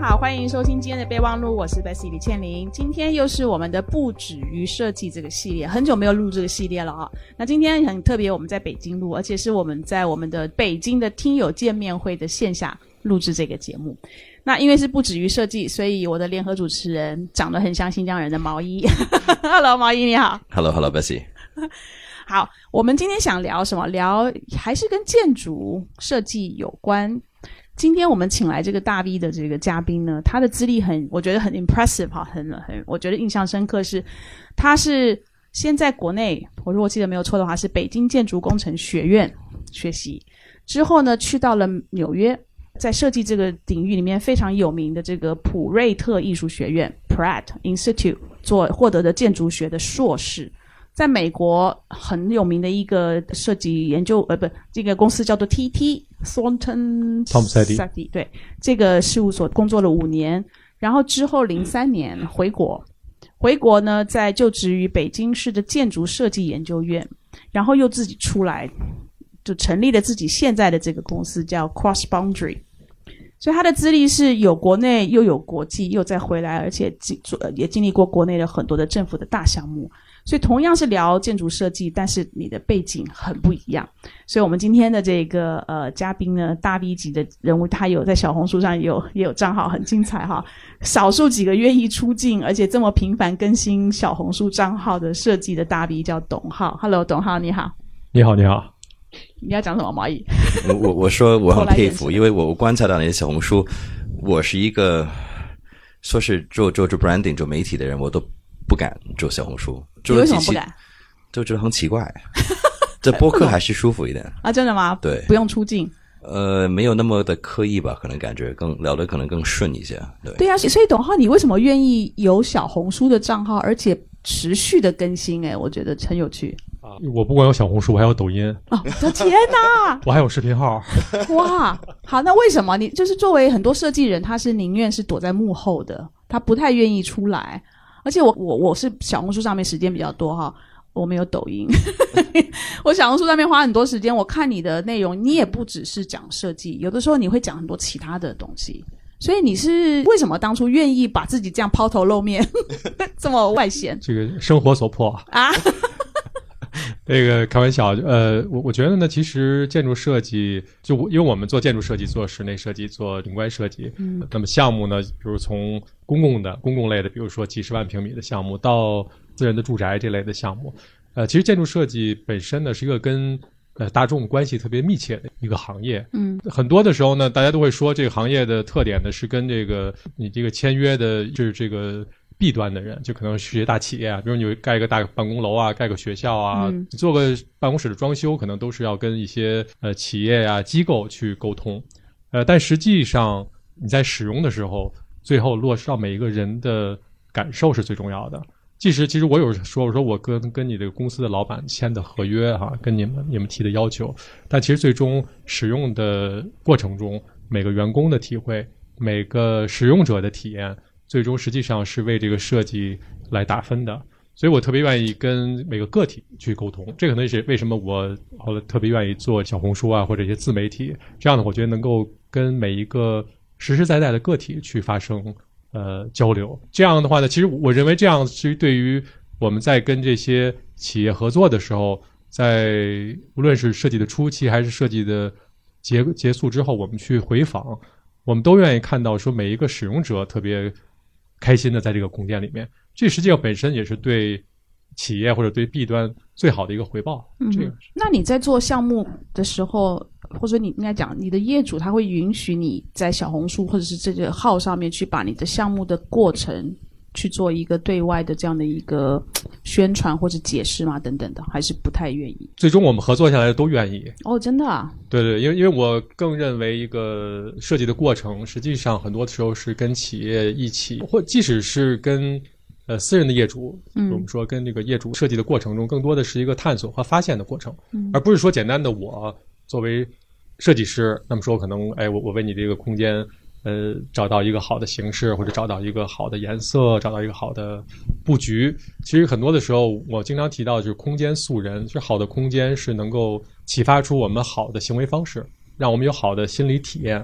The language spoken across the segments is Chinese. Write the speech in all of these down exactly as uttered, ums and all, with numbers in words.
好，欢迎收听今天的备忘录，我是 Bessy 李倩玲。今天又是我们的不止于设计这个系列，很久没有录这个系列了啊。那今天很特别，我们在北京录，而且是我们在我们的北京的听友见面会的线下录制这个节目。那因为是不止于设计，所以我的联合主持人长得很像新疆人的毛衣。Hello 毛衣你好。 Hello Hello Bessy。 好，我们今天想聊什么？聊还是跟建筑设计有关。今天我们请来这个大 V 的这个嘉宾呢，他的资历很，我觉得很 impressive 哈，很很，我觉得印象深刻是，他是先在国内，我如果记得没有错的话，是北京建筑工程学院学习，之后呢去到了纽约，在设计这个领域里面非常有名的这个普瑞特艺术学院 Pratt Institute 做获得的建筑学的硕士。在美国很有名的一个设计研究呃不这个公司叫做 T T Thornton Tomasetti 对，这个事务所工作了五年，然后之后零三年回国，回国呢在就职于北京市的建筑设计研究院，然后又自己出来就成立了自己现在的这个公司叫 Cross Boundary。所以他的资历是有国内又有国际，又再回来，而且也经历过国内的很多的政府的大项目。所以同样是聊建筑设计，但是你的背景很不一样。所以我们今天的这个呃嘉宾呢，大 V 级的人物，他有在小红书上也有也有账号，很精彩哈。少数几个愿意出镜，而且这么频繁更新小红书账号的设计的大 V 叫董浩。Hello， 董浩你好。 你好，你好。 你要讲什么毛衣？ 我我我说我很佩服，因为我观察到你的小红书，我是一个说是做做做 branding 做媒体的人，我都不敢做小红书。 你为什么不敢？ 就觉得很奇怪。这播客还是舒服一点啊？真的吗？ 对， 不用出镜。 呃，没有那么的刻意吧，可能感觉更聊得可能更顺一些。对对啊，所以董浩，你为什么愿意有小红书的账号，而且持续的更新？哎，我觉得很有趣。 啊，我不光有小红书，我还有抖音。 哦，我的天哪！ 我还有视频号。 哇，好，那为什么你就是作为很多设计人，他是宁愿是躲在幕后的，他不太愿意出来。而且我我我是小红书上面时间比较多哈，我没有抖音。我小红书上面花很多时间，我看你的内容，你也不只是讲设计，有的时候你会讲很多其他的东西。所以你是为什么当初愿意把自己这样抛头露面，这么外显？ 这个生活所迫啊。这个开玩笑，呃，我我觉得呢，其实建筑设计，就因为我们做建筑设计、做室内设计、做景观设计，嗯，那么项目呢，比如从公共的、公共类的，比如说几十万平米的项目，到私人的住宅这类的项目，呃，其实建筑设计本身呢，是一个跟呃大众关系特别密切的一个行业，嗯，很多的时候呢，大家都会说这个行业的特点呢，是跟这个你这个签约的，就是这个。弊端的人，就可能是些大企业啊，比如你盖一个大办公楼啊，盖个学校啊，嗯、做个办公室的装修，可能都是要跟一些呃企业啊机构去沟通，呃，但实际上你在使用的时候，最后落实到每一个人的感受是最重要的。即使其实我有说，我说我跟跟你这个公司的老板签的合约哈、啊，跟你们你们提的要求，但其实最终使用的过程中，每个员工的体会，每个使用者的体验。最终实际上是为这个设计来打分的，所以我特别愿意跟每个个体去沟通，这可能是为什么我后来特别愿意做小红书啊或者一些自媒体，这样的我觉得能够跟每一个实实在在的个体去发生呃交流。这样的话呢，其实我认为这样是对于我们在跟这些企业合作的时候，在无论是设计的初期还是设计的结结束之后，我们去回访，我们都愿意看到说每一个使用者特别开心的在这个空间里面，这实际上本身也是对企业或者对弊端最好的一个回报。 嗯，这个那你在做项目的时候，或者你应该讲你的业主他会允许你在小红书或者是这个号上面去把你的项目的过程去做一个对外的这样的一个宣传或者解释嘛等等的，还是不太愿意？ 最终我们合作下来都愿意。 哦，真的啊？对对，因为因为我更认为一个设计的过程，实际上很多时候是跟企业一起，或即使是跟呃私人的业主，嗯，我们说跟这个业主设计的过程中，更多的是一个探索和发现的过程，嗯，而不是说简单的我作为设计师，那么说可能哎我我为你这个空间。呃，找到一个好的形式，或者找到一个好的颜色，找到一个好的布局。其实很多的时候，我经常提到就是空间塑人，就是好的空间是能够启发出我们好的行为方式，让我们有好的心理体验，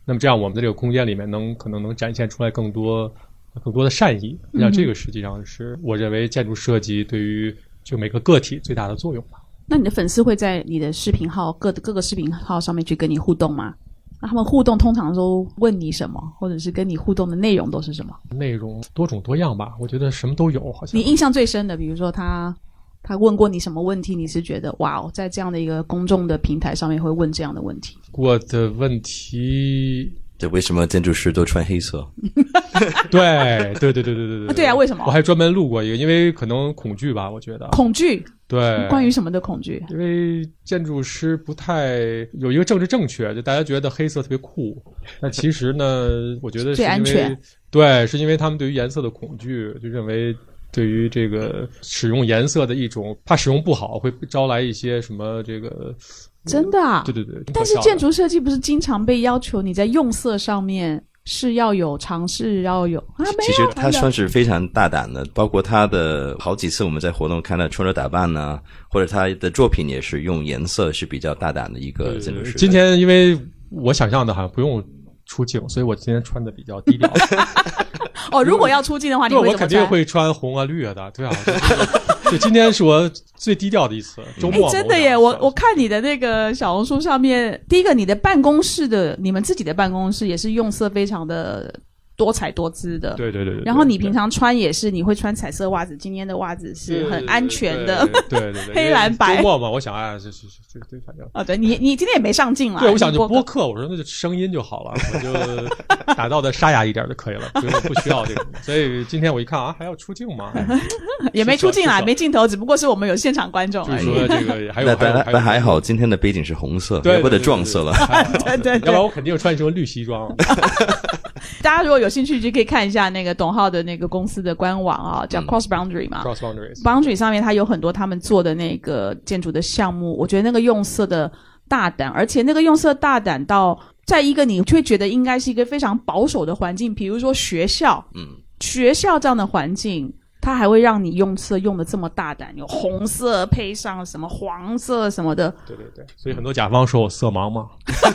那么这样我们在这个空间里面能可能能展现出来更多更多的善意。那这个实际上是我认为建筑设计对于就每个个体最大的作用吧。 那你的粉丝会在你的视频号各各个视频号上面去跟你互动吗？那他们互动通常都问你什么，或者是跟你互动的内容都是什么？ 内容多种多样吧，我觉得什么都有。好像你印象最深的，比如说他他问过你什么问题，你是觉得哇哦，在这样的一个公众的平台上面会问这样的问题？ 过的问题， 对，为什么建筑师都穿黑色？ 对对对对对对对、 啊，对啊，为什么？ 我还专门录过一个，因为可能恐惧吧，我觉得恐惧。 对， 关于什么的恐惧？ 因为建筑师不太有一个政治正确，就大家觉得黑色特别酷，但其实呢，我觉得是因为最安全。 对，是因为他们对于颜色的恐惧，就认为对于这个使用颜色的一种怕使用不好，会招来一些什么这个。 真的啊？ 对对对。 但是建筑设计不是经常被要求你在用色上面是要有尝试，要有啊？没有。 其实他算是非常大胆的，包括他的好几次我们在活动看到穿着打扮呢，或者他的作品也是用颜色是比较大胆的一个建筑师。 今天因为我想象的好像不用出镜，所以我今天穿的比较低调。 哦，如果要出镜的话，你会怎么穿？ 我肯定会穿红啊绿啊的，对啊。就今天是我最低调的一次周末。 哎，真的耶！我我看你的那个小红书上面，第一个你的办公室的，你们自己的办公室也是用色非常的多彩多姿的。 对对 对, 对, 对。 然后你平常穿也是，你会穿彩色袜子，今天的袜子是很安全的。 对对 对, 对, 对, 对。 黑蓝白。 周末嘛，我想哎，这这这这反正。 哦，对你你今天也没上镜了。 对，我想就播客，我说那就声音就好了，我就打造的沙哑一点就可以了，不用不需要这个。所以今天我一看啊，还要出镜吗？ 也没出镜啦，没镜头，只不过是我们有现场观众而已。 就是说这个还有， 但但还好，今天的背景是红色，要不得撞色了。 对对对， 要不然我肯定穿一身绿西装。 大家如果有兴趣，就可以看一下那个董浩的那个公司的官网啊，叫 Cross Boundary 嘛。 Cross Boundaries Boundary 上面它有很多他们做的那个建筑的项目，我觉得那个用色的大胆，而且那个用色大胆到在一个你会觉得应该是一个非常保守的环境，比如说学校，嗯，学校这样的环境。它还会让你用色用的这么大胆，有红色配上什么黄色什么的。 对对对，所以很多甲方说我色盲嘛，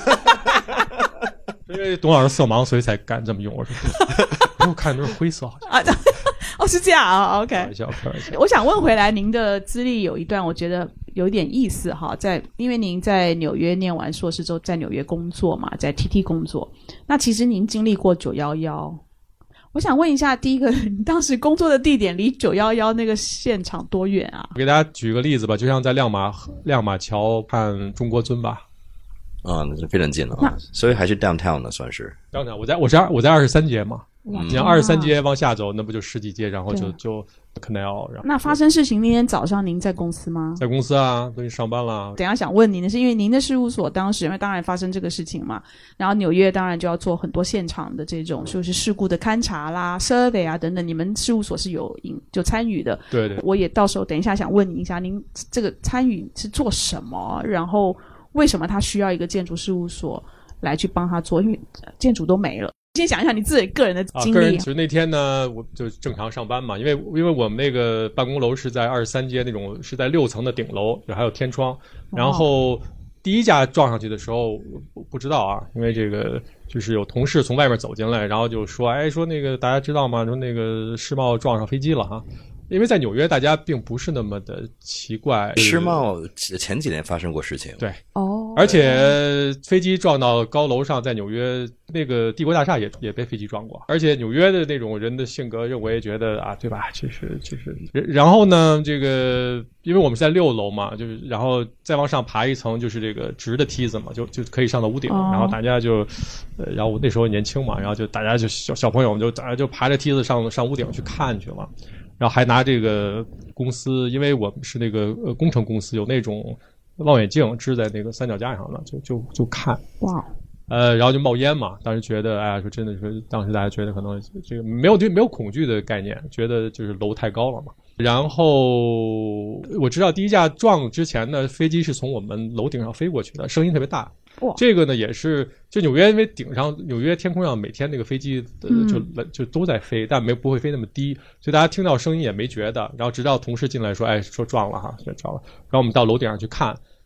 因为董老师色盲，所以才敢这么用。我说，我看都是灰色，好像啊，哦是这样啊 ，OK。 开玩笑，开玩笑。 我想问回来，您的资历有一段，我觉得有一点意思哈，在因为您在纽约念完硕士之后，在纽约工作嘛，在 T T 工作，那其实您经历过九一一。我想问一下，第一个，你当时工作的地点离九一一那个现场多远啊？ 我给大家举个例子吧，就像在亮马亮马桥看中国尊吧。 啊，那是非常近了啊，所以还是 downtown 呢，算是。 downtown， 我在我是我在二十三街嘛，你像二十三街往下走，那不就十几街，然后就就 canal。 那发生事情那天早上，您在公司吗？ 在公司啊，都已经上班了。 等一下想问您的是，因为您的事务所当时因为当然发生这个事情嘛，然后纽约当然就要做很多现场的这种就是事故的勘察啦、survey 啊等等，你们事务所是有就参与的。 对对。 我也到时候等一下想问您一下，您这个参与是做什么？然后为什么他需要一个建筑事务所来去帮他做？因为建筑都没了。先讲一下你自己个人的经历。啊， 个人其实那天呢，我就正常上班嘛，因为因为我们那个办公楼是在二十三街那种，是在六层的顶楼，就还有天窗。然后第一架撞上去的时候，不不知道啊，因为这个就是有同事从外面走进来，然后就说，哎，说那个大家知道吗？说那个世贸撞上飞机了哈。因为在纽约，大家并不是那么的奇怪。 世贸前几年发生过事情， 对， 哦， 而且飞机撞到高楼上，在纽约那个帝国大厦也也被飞机撞过。而且纽约的那种人的性格，认为觉得啊，对吧？其实其实，然后呢，这个因为我们是在六楼嘛，就是然后再往上爬一层，就是这个直的梯子嘛，就就可以上到屋顶。哦、然后大家就，呃，然后我那时候年轻嘛，然后就大家就小小朋友们就大家就爬着梯子上上屋顶去看去了。然后还拿这个公司，因为我们是那个呃工程公司，有那种望远镜支在那个三脚架上的，就就就看。 哇！ 呃，然后就冒烟嘛，当时觉得，哎呀，说真的说，当时大家觉得可能这个没有对没有恐惧的概念，觉得就是楼太高了嘛。然后我知道第一架撞之前呢，飞机是从我们楼顶上飞过去的，声音特别大。这个呢也是就纽约，因为顶上纽约天空上每天那个飞机、呃、就、嗯、就都在飞，但没不会飞那么低，所以大家听到声音也没觉得。然后直到同事进来说，哎，说撞了哈，说撞了。然后我们到楼顶上去看，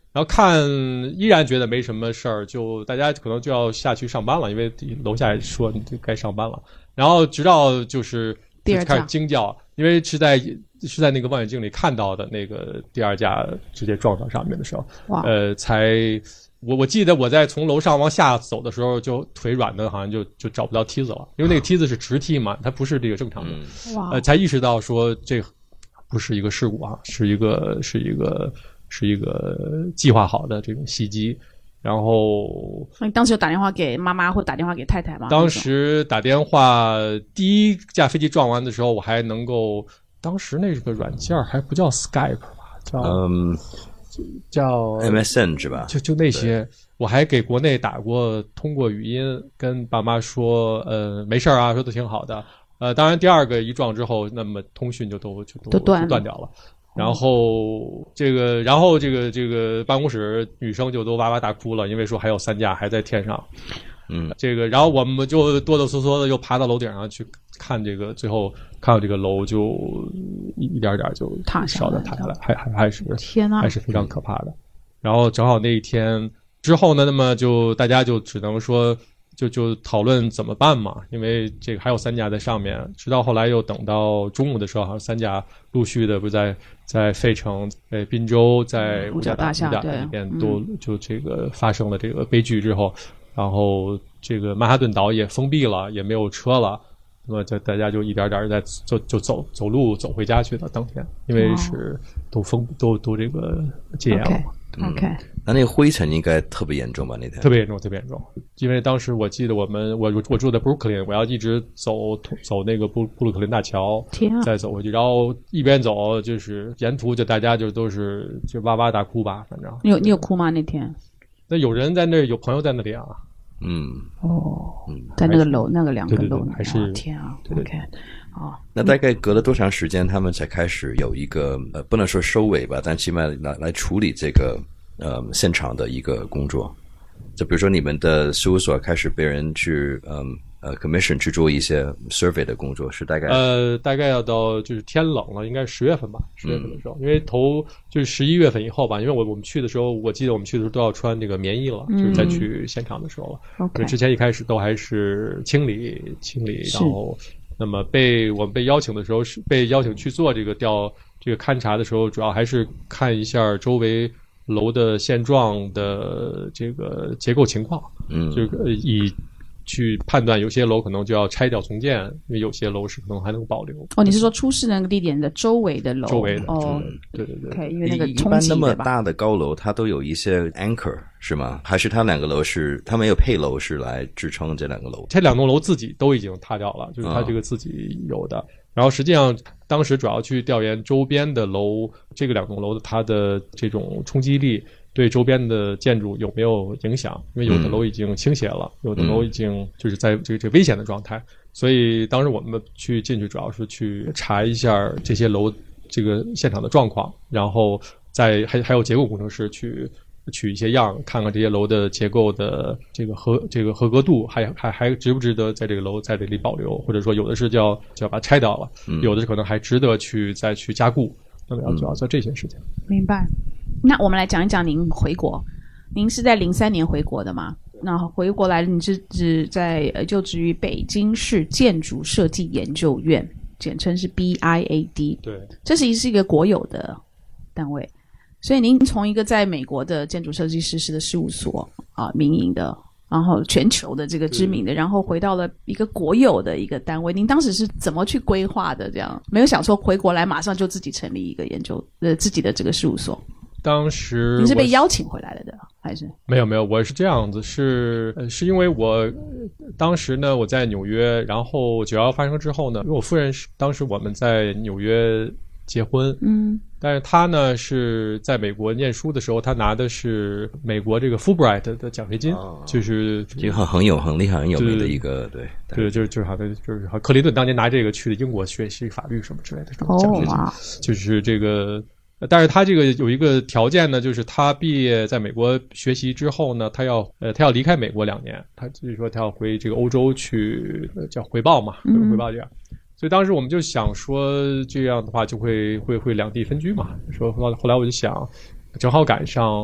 然后看依然觉得没什么事儿，就大家可能就要下去上班了，因为楼下也说你就该上班了。然后直到就是就开始惊叫，因为是在是在那个望远镜里看到的那个第二架直接撞到上面的时候，呃，才我我记得我在从楼上往下走的时候，就腿软的，好像就就找不到梯子了，因为那个梯子是直梯嘛，它不是这个正常的，呃，才意识到说这不是一个事故啊，是一个是一个是一个计划好的这种袭击。然后你当时有打电话给妈妈或打电话给太太吗？ 当时打电话，第一架飞机撞完的时候，我还能够，当时那个软件还不叫 Skype 吧，叫嗯，叫 M S N 是吧？ 就就那些，我还给国内打过，通过语音跟爸妈说，呃，没事啊，说的挺好的。呃，当然第二个一撞之后，那么通讯就都就都都断断掉了。然后这个，然后这个这个办公室女生就都哇哇大哭了，因为说还有三架还在天上， 嗯， 这个，然后我们就哆哆嗦嗦的又爬到楼顶上去看这个，最后看到这个楼就一一点点就塌下来， 塌下来，还还还是天哪， 还是非常可怕的。然后正好那一天之后呢，那么就大家就只能说。就就讨论怎么办嘛，因为这个还有三架在上面，直到后来又等到中午的时候，好像三架陆续的不在在费城、在宾州、在五角大厦里边都就这个发生了这个悲剧之后，然后这个曼哈顿岛也封闭了，也没有车了，那么就大家就一点点在就就走走路走回家去了。当天因为是都封都都这个戒严了。 Okay. OK，、 嗯、那那个灰尘应该特别严重吧？那天特别严重，特别严重。因为当时我记得我们我我住在布鲁克林，我要一直走走那个布布鲁克林大桥， 啊、 再走回去，然后一边走就是沿途就大家就都是就哇哇大哭吧，反正。 你有你有哭吗那天？ 那有人在那，有朋友在那里啊。 嗯哦，在那个楼那个两个楼， 还是、哦、 天啊对对 ，OK，哦， 那大概隔了多长时间，他们才开始有一个呃，不能说收尾吧，但起码来来处理这个呃现场的一个工作？就比如说你们的事务所开始被人去嗯呃 commission 去做一些 survey 的工作，是大概呃大概要到就是天冷了，应该是十月份吧，十月份的时候，嗯、因为头就是十一月份以后吧，因为我我们去的时候，我记得我们去的时候都要穿这个棉衣了，嗯、就是再去现场的时候了。 OK， 之前一开始都还是清理清理，然后那么被我们被邀请的时候是被邀请去做这个调这个勘察的时候，主要还是看一下周围楼的现状的这个结构情况， 嗯， 这个以。去判断有些楼可能就要拆掉重建，因为有些楼是可能还能保留。 哦，你是说出事那个地点的周围的楼？ 周围的， 哦， 对对对。 Okay, 因为那个一般那么大的高楼，它都有一些 anchor 是吗？还是它两个楼是它没有配楼是来支撑这两个楼？ 这两栋楼自己都已经塌掉了，就是它这个自己有的。哦、然后实际上当时主要去调研周边的楼，这个两栋楼的它的这种冲击力。对周边的建筑有没有影响？因为有的楼已经倾斜了，嗯、有的楼已经就是在这个这个危险的状态，所以当时我们去进去主要是去查一下这些楼这个现场的状况，然后再还还有结构工程师去取一些样，看看这些楼的结构的这个合这个合格度，还还还值不值得在这个楼在这里保留，或者说有的是就要就要把它拆掉了， 嗯、 有的可能还值得去再去加固。那么要主要做这些事情。 明白。那我们来讲一讲您回国。您是在零三年回国的吗？那回国来，你是指在呃就职于北京市建筑设计研究院，简称是 B I A D。 对， 这是是一个国有的单位，所以您从一个在美国的建筑设计师的事务所啊，民营的，然后全球的这个知名的，然后回到了一个国有的一个单位。您当时是怎么去规划的？这样没有想说回国来马上就自己成立一个研究呃自己的这个事务所？ 当时你是被邀请回来了的还是？ 没有没有，我是这样子，是呃是因为我当时呢我在纽约，然后九幺发生之后呢，因为我夫人是当时我们在纽约结婚， 嗯， 但是他呢是在美国念书的时候，他拿的是美国这个 Fulbright 的奖学金，哦、就是就很很有很厉害很有名的一个对对，就是就是好像就是好克林顿当年拿这个去的英国学习法律什么之类的这种奖学金， 哦、 就是这个。但是他这个有一个条件呢，就是他毕业在美国学习之后呢，他要呃他要离开美国两年，他就是说他要回这个欧洲去、呃、叫回报嘛，回报这样。嗯、所以当时我们就想说这样的话就会会会两地分居嘛。说后来我就想，正好赶上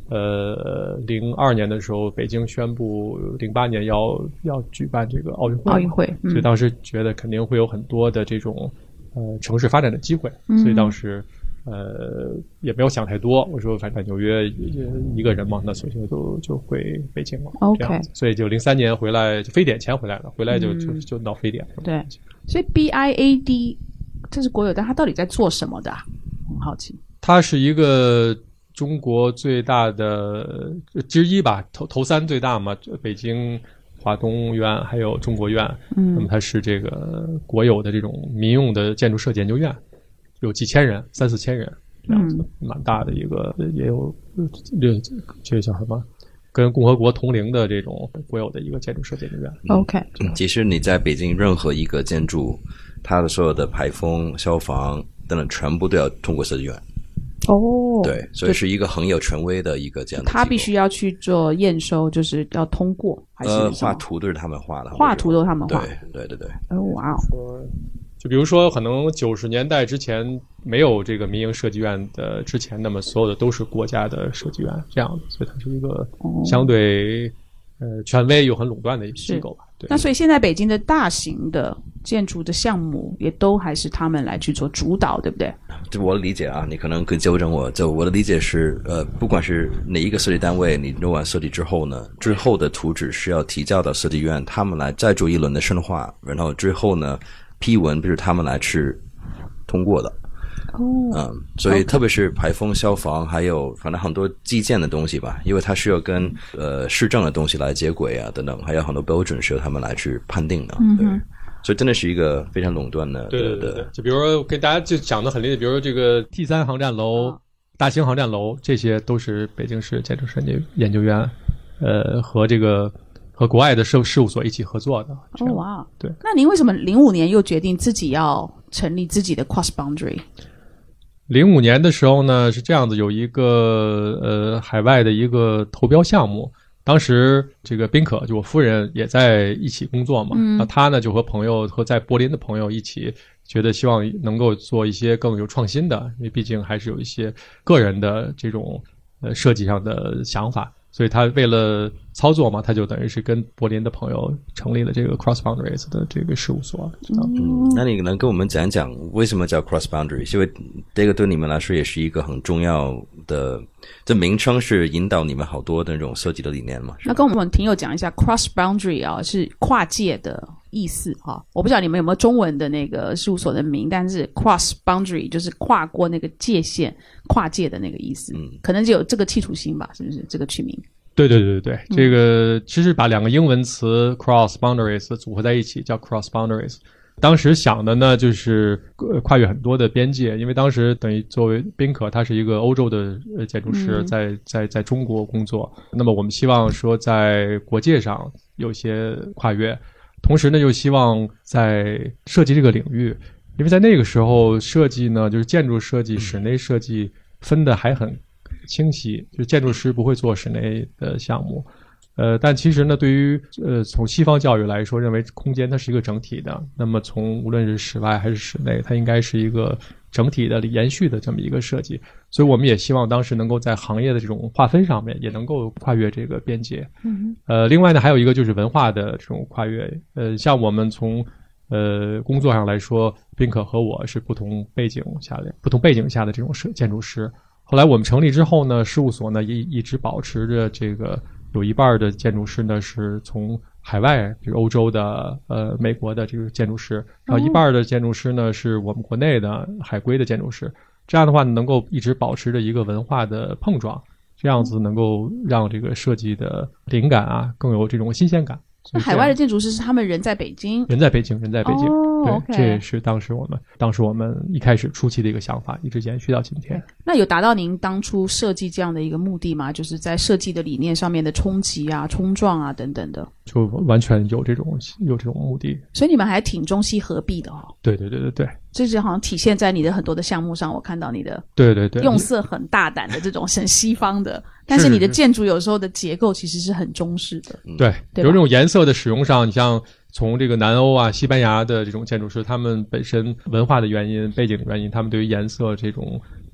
呃，零二年的时候，北京宣布零八年要要举办这个奥运会， 奥运会， 嗯、所以当时觉得肯定会有很多的这种呃城市发展的机会，嗯、所以当时呃也没有想太多，我说反正纽约一个人嘛，那索性就就回北京了。 OK， 所以就零三年回来，就非典前回来了，回来就、嗯、就就闹非典。 对，所以 B I A D 这是国有，但它到底在做什么的、啊？很好奇。 它是一个中国最大的之一吧，头头三最大嘛，北京华东院还有中国院。嗯，那么它是这个国有的这种民用的建筑设计研究院，有几千人，三四千人这样子，嗯、蛮大的一个，也有这这叫什么？跟共和国同龄的这种国有的一个建筑设计研究院。 OK， 嗯、其实你在北京任何一个建筑，它的所有的排风、消防等等，全部都要通过设计院。 哦， 对，所以是一个很有权威的一个这样的机构。 他必须要去做验收，就是要通过，还是呃，画图都是他们画的， 画图都是他们画。 对对对对。 哦，哇哦！ 就比如说，可能九十年代之前没有这个民营设计院的之前，那么所有的都是国家的设计院这样的，所以它是一个相对、哦、呃权威又很垄断的一个机构吧。对。 那所以现在北京的大型的建筑的项目也都还是他们来去做主导，对不对？ 就我的理解啊，你可能可以纠正我。就我的理解是，呃，不管是哪一个设计单位，你弄完设计之后呢，之后的图纸是要提交到设计院，他们来再做一轮的深化，然后之后呢，批文不是他们来去通过的。哦，嗯，所以特别是排风、消防，还有反正很多基建的东西吧，因为它需要跟呃市政的东西来接轨啊，等等，还有很多标准是由他们来去判定的。嗯，对。所以真的是一个非常垄断的。 对对对对，就比如说给大家就讲的很理解，比如说这个 T 三航站楼、哦、大兴航站楼，这些都是北京市建筑设计研究院，呃，和这个和国外的事事务所一起合作的。 哦哇， 对。 那您为什么零五年又决定自己要成立自己的 Cross Boundary？ 零五年的时候呢，是这样子，有一个呃海外的一个投标项目。当时这个宾可就我夫人也在一起工作嘛，嗯、那他呢就和朋友和在柏林的朋友一起，觉得希望能够做一些更有创新的，因为毕竟还是有一些个人的这种呃设计上的想法，所以他为了操作嘛，他就等于是跟柏林的朋友成立了这个 Cross Boundaries 的这个事务所。 嗯，那你能跟我们讲一讲为什么叫 Cross Boundaries？ 因为这个对你们来说也是一个很重要的，这名称是引导你们好多的那种设计的理念嘛。 那跟我们听友讲一下 Cross Boundary 啊，是跨界的意思啊。我不知道你们有没有中文的那个事务所的名，但是 Cross Boundary 就是跨过那个界限、跨界的那个意思。嗯，可能就有这个企图心吧，是不是？这个取名。 对对对对对，这个其实把两个英文词 cross boundaries 组合在一起叫 cross boundaries。当时想的呢，就是跨越很多的边界，因为当时等于作为宾可，他是一个欧洲的建筑师，在在在中国工作。那么我们希望说在国界上有些跨越，同时呢又希望在设计这个领域，因为在那个时候设计呢，就是建筑设计、室内设计分的还很清晰，就是建筑师不会做室内的项目，呃，但其实呢，对于呃从西方教育来说，认为空间它是一个整体的，那么从无论是室外还是室内，它应该是一个整体的延续的这么一个设计，所以我们也希望当时能够在行业的这种划分上面也能够跨越这个边界。嗯，呃，另外呢，还有一个就是文化的这种跨越，呃，像我们从呃工作上来说，宾可和我是不同背景下的不同背景下的这种建筑师。后来我们成立之后呢，事务所呢一一直保持着这个有一半的建筑师呢是从海外，比如欧洲的、呃美国的这个建筑师，然后一半的建筑师呢是我们国内的海归的建筑师。这样的话能够一直保持着一个文化的碰撞，这样子能够让这个设计的灵感啊更有这种新鲜感。 那海外的建筑师是他们人在北京， 人在北京，人在北京。 哦、 对， okay 这也是当时我们当时我们一开始初期的一个想法，一直延续到今天。 那有达到您当初设计这样的一个目的吗？就是在设计的理念上面的冲击啊、冲撞啊等等的， 就完全有这种有这种目的。 所以你们还挺中西合璧的哦。 对对对对对， 这是好像体现在你的很多的项目上，我看到你的对对对用色很大胆的这种很西方的。但是你的建筑有时候的结构其实是很中式的。 对，比如这种颜色的使用上，你像从这个南欧啊、西班牙的这种建筑师，他们本身文化的原因、背景的原因，他们对于颜色这种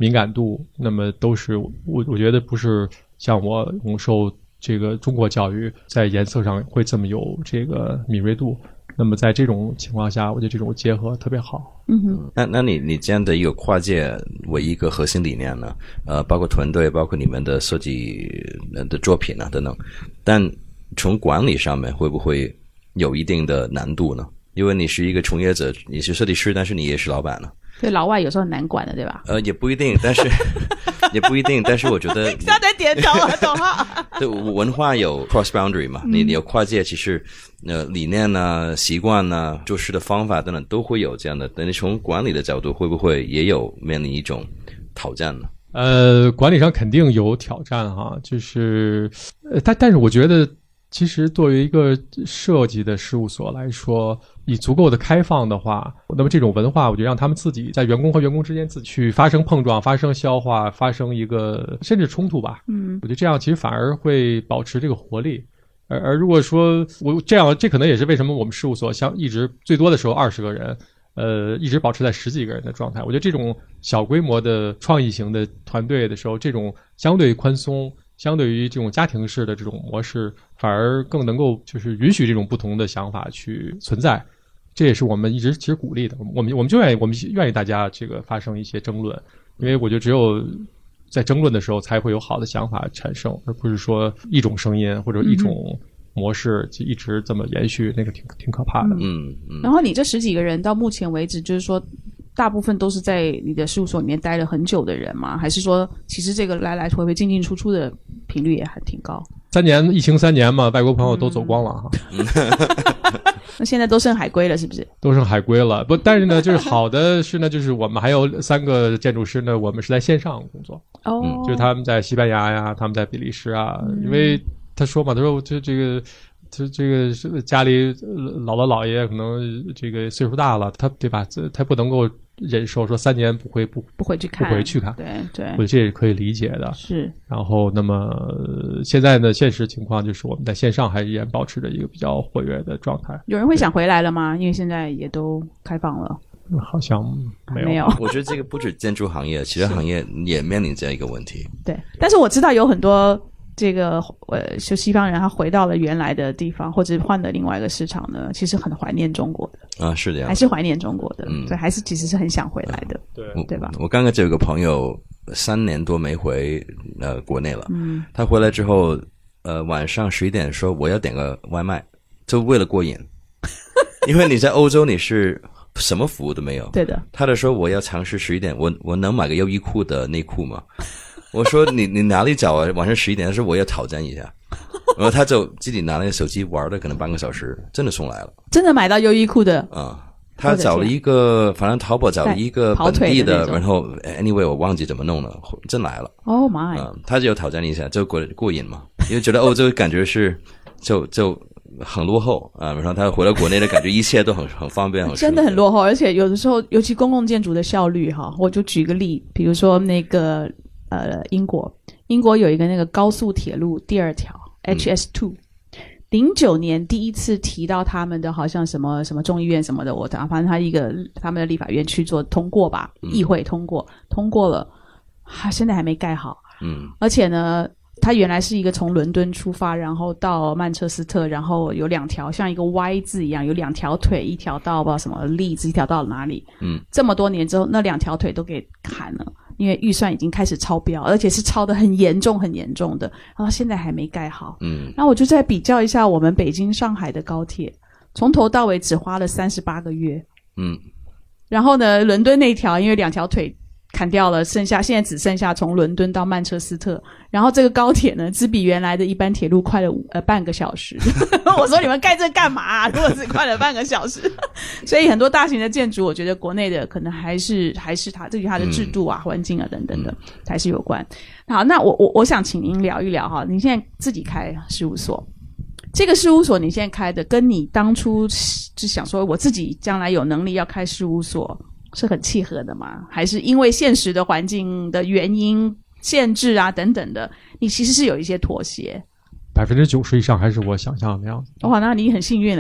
敏感度，那么都是我我觉得不是像我我受这个中国教育在颜色上会这么有这个敏锐度。那么在这种情况下，我觉得这种结合特别好。 嗯哼， 那那你你这样的一个跨界为一个核心理念呢，呃，包括团队，包括你们的设计的作品啊等等，但从管理上面会不会有一定的难度呢？因为你是一个从业者，你是设计师，但是你也是老板呢。 对，老外有时候很难管的，对吧？ 呃，也不一定，但是也不一定，但是我觉得他在点头啊，懂哈？ 对，文化有 cross boundary 嘛，你你有跨界，其实呃理念啊、习惯啊、做事的方法等等都会有这样的。但你从管理的角度，会不会也有面临一种挑战呢？ 呃，管理上肯定有挑战哈，就是呃，但但是我觉得。其实作为一个设计的事务所来说，以足够的开放的话，那么这种文化我觉得让他们自己在员工和员工之间自己去发生碰撞，发生消化，发生一个甚至冲突吧。嗯，我觉得这样其实反而会保持这个活力。而而如果说我这样，这可能也是为什么我们事务所像一直最多的时候二十个人，呃，一直保持在十几个人的状态。我觉得这种小规模的创意型的团队的时候，这种相对宽松相对于这种家庭式的这种模式，反而更能够就是允许这种不同的想法去存在，这也是我们一直其实鼓励的。我们我们就愿意我们愿意大家这个发生一些争论，因为我觉得只有在争论的时候才会有好的想法产生，而不是说一种声音或者一种模式就一直这么延续，那个挺挺可怕的。 嗯嗯。 然后你这十几个人到目前为止，就是说。大部分都是在你的事务所里面待了很久的人吗？还是说其实这个来来回回进进出出的频率也还挺高？ 三年疫情三年嘛，外国朋友都走光了哈。 嗯、那现在都剩海归了是不是？ 都剩海归了，不，但是呢，就是好的是呢，就是我们还有三个建筑师呢，我们是在线上工作。哦、嗯，就是他们在西班牙呀，他们在比利时啊，嗯、因为他说嘛，他说这这个。这这个是家里姥姥姥爷可能这个岁数大了，他对吧？他不能够忍受说三年不会不不回去看， 不回去看， 对对， 我觉得这也是可以理解的。 是。 然后，那么现在呢，现实情况就是我们在线上还依然保持着一个比较活跃的状态。 有人会想回来了吗？因为现在也都开放了。 好像没有。 没有。 我觉得这个不止建筑行业，其他行业也面临这样一个问题。 对，但是我知道有很多。这个呃，就西方人他回到了原来的地方，或者换了另外一个市场呢，其实很怀念中国的啊，是这样， 还是怀念中国的， 嗯， 对，还是其实是很想回来的， 对， 对吧？ 我刚刚就有个朋友三年多没回呃国内了，嗯，他回来之后，呃，晚上十一点说我要点个外卖，就为了过瘾，因为你在欧洲你是什么服务都没有， 对的， 他就说我要尝试十一点，我我能买个优衣库的内裤吗？我说你你哪里找啊？晚上十一点，他说我要挑战一下，然后他就自己拿那个手机玩了可能半个小时，真的送来了， 真的买到优衣库的啊、嗯！他找了一个，反正淘宝找了一个本地的，然后 anyway 我忘记怎么弄了，真来了。 Oh my！ 嗯，他就挑战一下，就过过瘾嘛，因为觉得欧洲感觉是就就很落后啊，然后他回到国内的感觉一切都很很方便，很真的很落后，而且有的时候尤其公共建筑的效率哈，我就举个例，比如说那个。呃，英国，英国有一个那个高速铁路第二条 H S 二，零九年第一次提到他们的好像什么什么众议院什么的，我反正他一个他们的立法院去做通过吧，议会通过，通过了，啊，现在还没盖好，嗯，而且呢，它原来是一个从伦敦出发，然后到曼彻斯特，然后有两条像一个 Y 字一样，有两条腿，一条到不知道什么例子，一条到哪里，嗯，这么多年之后，那两条腿都给砍了。因为预算已经开始超标，而且是超得很严重很严重的，然后现在还没盖好。嗯，然后我就再比较一下我们北京上海的高铁，从头到尾只花了三十八个月。嗯，然后呢，伦敦那条因为两条腿砍掉了，剩下现在只剩下从伦敦到曼彻斯特，然后这个高铁呢只比原来的一般铁路快了五呃半个小时。我说你们盖这干嘛啊？如果只快了半个小时，所以很多大型的建筑，我觉得国内的可能还是还是它这与它的制度啊、嗯、环境啊等等的还是有关。好，那我我我想请您聊一聊哈，您现在自己开事务所，这个事务所你现在开的，跟你当初就想说我自己将来有能力要开事务所是很契合的吗？还是因为现实的环境的原因、限制啊等等的，你其实是有一些妥协？ 百分之九十以上还是我想象的样子。 哇，那你很幸运嘞。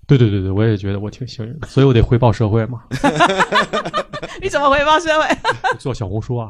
对对对对，我也觉得我挺幸运的，所以我得回报社会嘛。 你怎么回报社会？ 做小红书啊，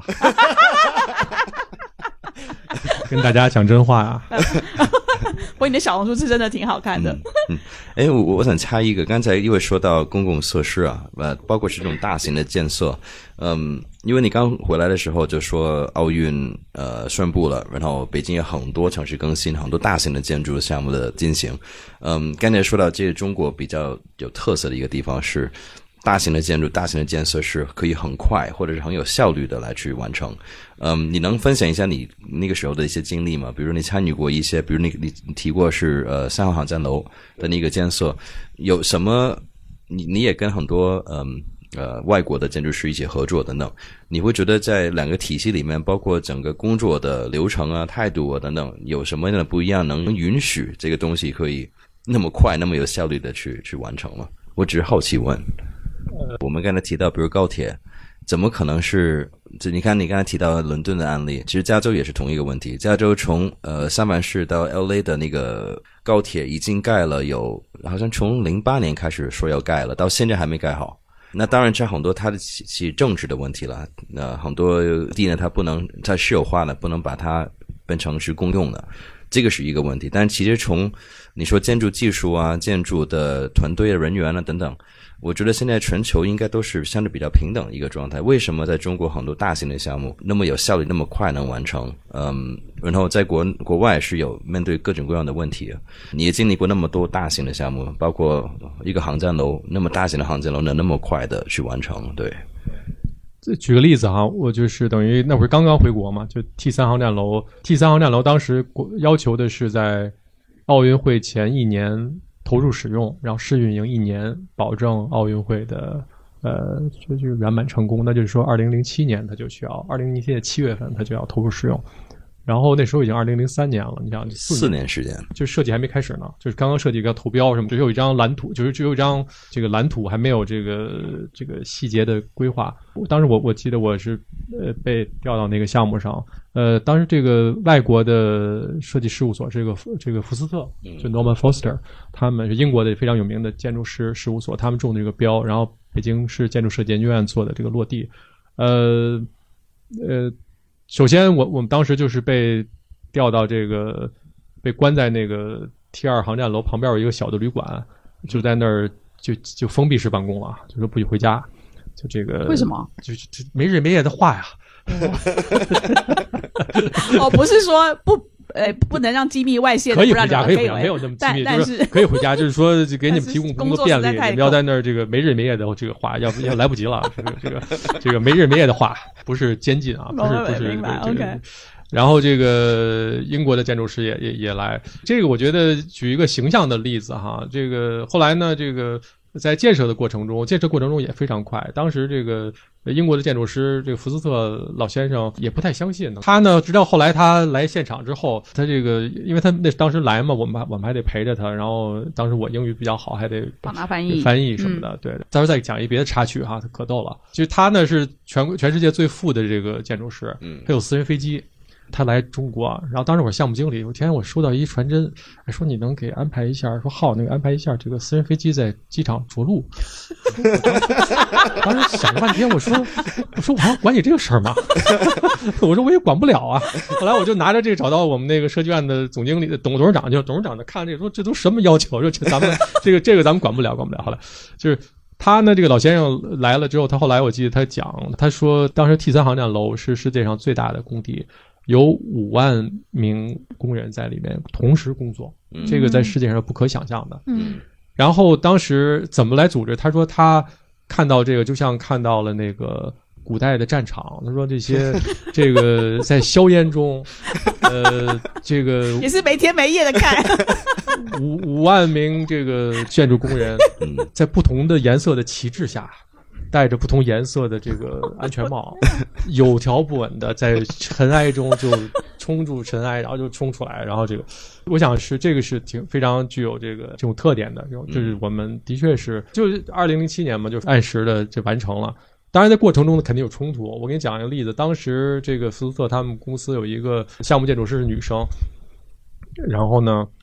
跟大家讲真话呀、啊。 不过你的小红书是真的挺好看的。 嗯，哎、嗯，我我想插一个，刚才因为说到公共设施啊，呃，包括是这种大型的建设，嗯，因为你刚回来的时候就说奥运呃宣布了，然后北京有很多城市更新，很多大型的建筑项目的进行。嗯，刚才说到这是中国比较有特色的一个地方是。大型的建筑、大型的建设是可以很快或者是很有效率的来去完成。嗯，你能分享一下你那个时候的一些经历吗？比如你参与过一些，比如你你提过是呃三号航站楼的那个建设，有什么？你你也跟很多嗯呃外国的建筑师一起合作等等，你会觉得在两个体系里面，包括整个工作的流程啊、态度啊等等，有什么样的不一样，能允许这个东西可以那么快、那么有效率的去去完成吗？我只是好奇问。我们刚才提到比如高铁怎么可能是就你看你刚才提到伦敦的案例，其实加州也是同一个问题。加州从呃三藩市到 L A 的那个高铁已经盖了有好像从零八年开始说要盖了，到现在还没盖好。那当然这很多它的其政治的问题了，呃很多地呢它不能它私有化了，不能把它变成是公用的，这个是一个问题。但其实从你说建筑技术啊、建筑的团队的人员啊等等，我觉得现在全球应该都是相对比较平等的一个状态。为什么在中国很多大型的项目那么有效率、那么快能完成？嗯，然后在国国外是有面对各种各样的问题。你也经历过那么多大型的项目，包括一个航站楼，那么大型的航站楼能那么快的去完成？对。 举个例子哈，我就是等于那会儿刚刚回国嘛，就 T 三航站楼 ，T 三航站楼当时要求的是在奥运会前一年投入使用，然后试运营一年，保证奥运会的呃就就圆满成功。那就是说，二零零七年它就需要，二零零七年七月份它就要投入使用。然后那时候已经二零零三年了，你想四年时间， 就设计还没开始呢，就是刚刚设计要投标什么，只有一张蓝图，就是只有一张这个蓝图，还没有这个这个细节的规划。当时我我记得我是呃被调到那个项目上，呃，当时这个外国的设计事务所，这个这个福斯特，就 Norman Foster， 他们是英国的非常有名的建筑师事务所，他们中的这个标，然后北京市建筑设计研究院做的这个落地，呃呃。首先我我们当时就是被调到这个被关在那个 T 二航站楼旁边有一个小的旅馆，就在那儿就就封闭式办公了，就说不许回家，就这个为什么就就没日没夜的画呀。 哦，不是说不呃不能让机密外泄的， 可以回家， 可以回家，没有那么机密， 但就是可以回家，就是说给你们提供工作便利，你们要在那儿这个没日没夜的这个画，要不要来不及了，这个这个这个没日没夜的画，不是监禁啊，不是不是明白这个。 OK。 然后这个英国的建筑师也也也来，这个我觉得举一个形象的例子哈，这个后来呢，这个在建设的过程中，建设过程中也非常快。当时这个英国的建筑师这个福斯特老先生也不太相信呢，他呢直到后来他来现场之后，他这个因为他那当时来嘛，我们我们还得陪着他，然后当时我英语比较好，还得帮他翻译翻译什么的。嗯、对，到时候再讲一别的插曲哈，他可逗了。其实他呢是全全世界最富的这个建筑师，嗯，他有私人飞机。他来中国，然后当时我项目经理，有天我收到一传真，说你能给安排一下，说好那个安排一下这个私人飞机在机场着陆。当时想了半天，我说我说我还要管你这个事儿吗？我说我也管不了啊。后来我就拿着这个找到我们那个设计院的总经理的董董事长，就董事长的看这个说这都什么要求？说这咱们这个这个咱们管不了，管不了。后来就是他呢，这个老先生来了之后，他后来我记得他讲，他说当时 T 三航站楼是世界上最大的工地。有五万名工人在里面同时工作，这个在世界上是不可想象的。嗯，然后当时怎么来组织？他说他看到这个，就像看到了那个古代的战场。他说这些这个在硝烟中，呃，这个也是没天没夜的看。 五五万名这个建筑工人，在不同的颜色的旗帜下。戴着不同颜色的这个安全帽，有条不紊的在尘埃中就冲入尘埃，然后就冲出来，然后这个，我想是这个是挺非常具有这个这种特点的，就是我们的确是就是二零零七年嘛，就按时的就完成了。当然在过程中呢肯定有冲突。我给你讲一个例子，当时这个福斯特他们公司有一个项目建筑师是女生，然后呢。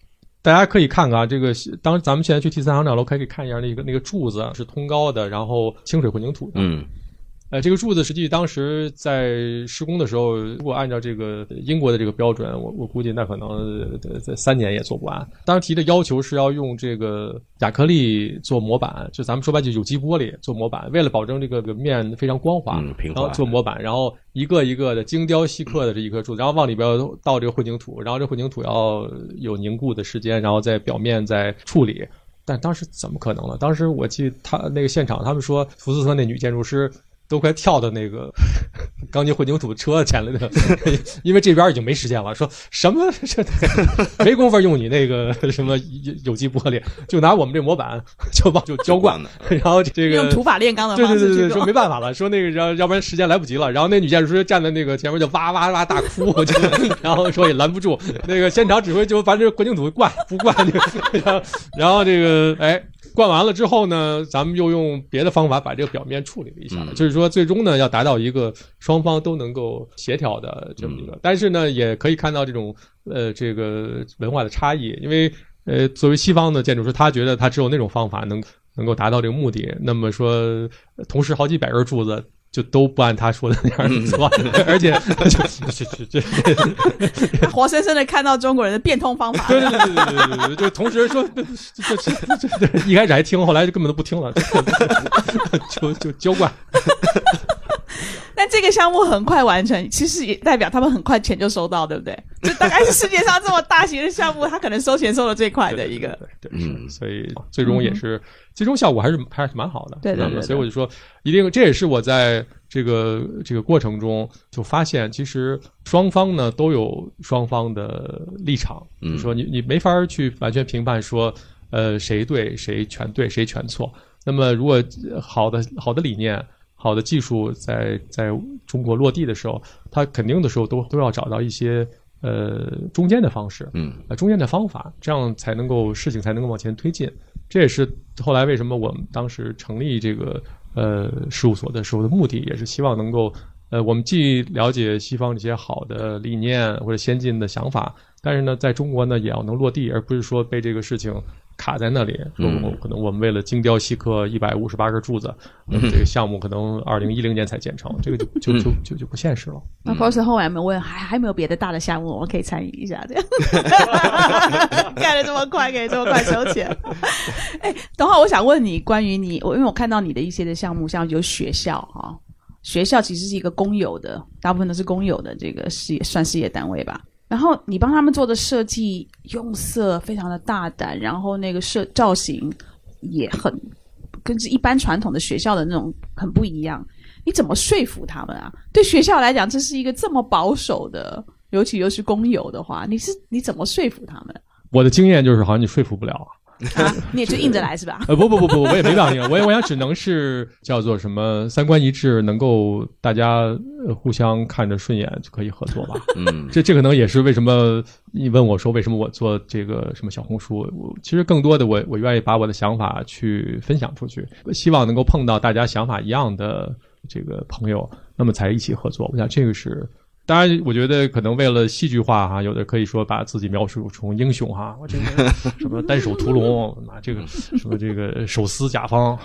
大家可以看看啊，这个当咱们现在去第三航站楼可以看一下那个那个柱子是通高的，然后清水混凝土的。 嗯。 呃，这个柱子实际当时在施工的时候，如果按照这个英国的这个标准，我我估计那可能在三年也做不完。当时提的要求是要用这个亚克力做模板，就咱们说白就有机玻璃做模板，为了保证这个面非常光滑， 嗯，平滑， 然后做模板，然后一个一个的精雕细刻的这一颗柱子，然后往里边倒这个混凝土，然后这混凝土要有凝固的时间，然后在表面再处理。但当时怎么可能呢？当时我记得他那个现场，他们说福斯特那女建筑师都快跳到那个钢筋混凝土车前来的，因为这边已经没时间了，说什么这没工夫用你那个什么有机玻璃，就拿我们这模板就往就浇灌了，然后这个用土法炼钢的方式， 对对对对，说没办法了，说那个要要不然时间来不及了，然后那女建筑师站在那个前面就哇哇哇大哭，就然后说也拦不住，那个现场指挥就把这混凝土灌不灌就，然后然后这个哎。灌完了之后呢，咱们又用别的方法把这个表面处理了一下，嗯、就是说最终呢要达到一个双方都能够协调的这么一个，嗯、但是呢也可以看到这种呃这个文化的差异，因为呃作为西方的建筑师，他觉得他只有那种方法能能够达到这个目的，那么说同时好几百根柱子。就都不按他说的那样做，而且就就就活生生的看到中国人的变通方法。 对对对对对对对，就同时说，就就就一开始还听，后来就根本都不听了，就就浇灌。 但这个项目很快完成，其实也代表他们很快钱就收到，对不对？这大概是世界上这么大型的项目，他可能收钱收的最快的一个。 对，对对，所以最终也是、嗯、最终效果还是还是蛮好的。 对对 对, 对， 所以我就说，一定这也是我在这个这个过程中就发现，其实双方呢都有双方的立场，嗯、就是说你你没法去完全评判说，呃，谁对谁全对谁全错。那么如果好的好的理念。好的技术在在中国落地的时候，它肯定的时候都都要找到一些呃中间的方式，嗯，呃中间的方法，这样才能够事情才能够往前推进。这也是后来为什么我们当时成立这个呃事务所的时候的目的，也是希望能够呃我们既了解西方这些好的理念或者先进的想法，但是呢，在中国呢也要能落地，而不是说被这个事情。卡在那里，说可能我们为了精雕细刻一百五十八根柱子，嗯、这个项目可能二零一零年才建成，这个就就就就就不现实了。 那 Force 后来有没有问，还还没有别的大的项目我们可以参与一下？这样盖得这么快，可以这么快收钱？哎，等会儿我想问你关于你，我因为我看到你的一些的项目，像有学校哈、哦，学校其实是一个公有的，大部分都是公有的这个事业，算事业单位吧。然后你帮他们做的设计用色非常的大胆，然后那个设造型也很跟一般传统的学校的那种很不一样。你怎么说服他们啊？对学校来讲，这是一个这么保守的，尤其又是公有的话，你是你怎么说服他们？我的经验就是，好像你说服不了啊。 啊，你也就硬着来是吧？ 呃，不不不不，我也没办法，我也我想只能是叫做什么三观一致，能够大家互相看着顺眼就可以合作吧。嗯，这这可能也是为什么你问我说为什么我做这个什么小红书，我其实更多的我我愿意把我的想法去分享出去，希望能够碰到大家想法一样的这个朋友，那么才一起合作。我想这个是。当然，我觉得可能为了戏剧化哈，有的可以说把自己描述成英雄哈，我这个什么单手屠龙啊，这个什么这个手撕甲方，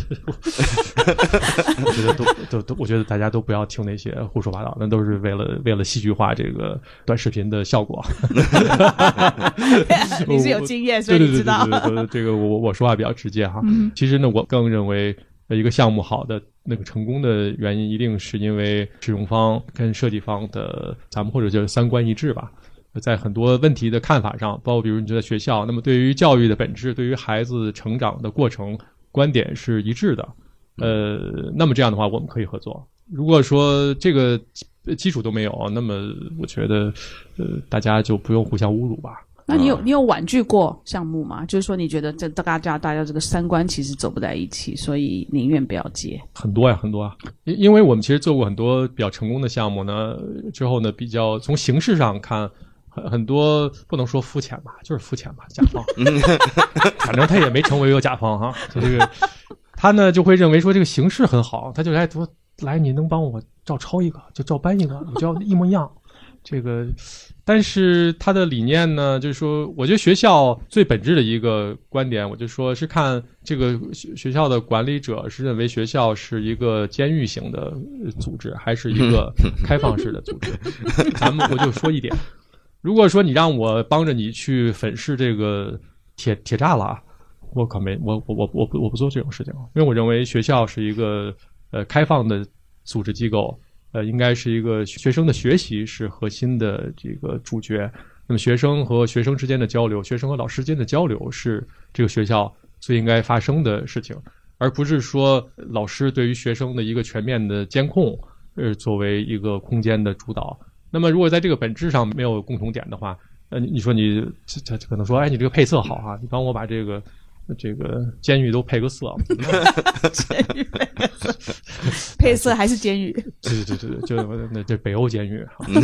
我觉得都都都，我觉得大家都不要听那些胡说八道，那都是为了为了戏剧化这个短视频的效果。 你是有经验，所以你知道。 对对对对对，这个我我说话比较直接哈。嗯、其实呢，我更认为。一个项目好的那个成功的原因，一定是因为使用方跟设计方的，咱们或者叫三观一致吧。在很多问题的看法上，包括比如你在学校，那么对于教育的本质，对于孩子成长的过程，观点是一致的。呃，那么这样的话，我们可以合作。如果说这个基础都没有，那么我觉得，呃，大家就不用互相侮辱吧。 那你有你有婉拒过项目吗？就是说你觉得这大家大家这个三观其实走不在一起，所以宁愿不要接。 很多呀，很多啊。因因为我们其实做过很多比较成功的项目呢，之后呢，比较从形式上看，很很多不能说肤浅吧，就是肤浅吧，甲方。反正他也没成为一个甲方哈，就这个他呢就会认为说这个形式很好，他就来说来你能帮我照抄一个，就照搬一个，你就要一模一样。 这个，但是他的理念呢，就是说，我觉得学校最本质的一个观点，我就说是看这个学校的管理者是认为学校是一个监狱型的组织，还是一个开放式的组织。咱们我就说一点，如果说你让我帮着你去粉饰这个铁铁栅栏，我可没，我我我我不我不做这种事情，因为我认为学校是一个呃开放的组织机构。呃，应该是一个学生的学习是核心的这个主角。那么学生和学生之间的交流，学生和老师之间的交流是这个学校最应该发生的事情，而不是说老师对于学生的一个全面的监控，呃，作为一个空间的主导。那么如果在这个本质上没有共同点的话，呃，你说你他可能说，哎，你这个配色好哈、啊，你帮我把这个。这个监狱都配个色， 监狱配个色，配色还是监狱？ 对对对对，就那这北欧监狱，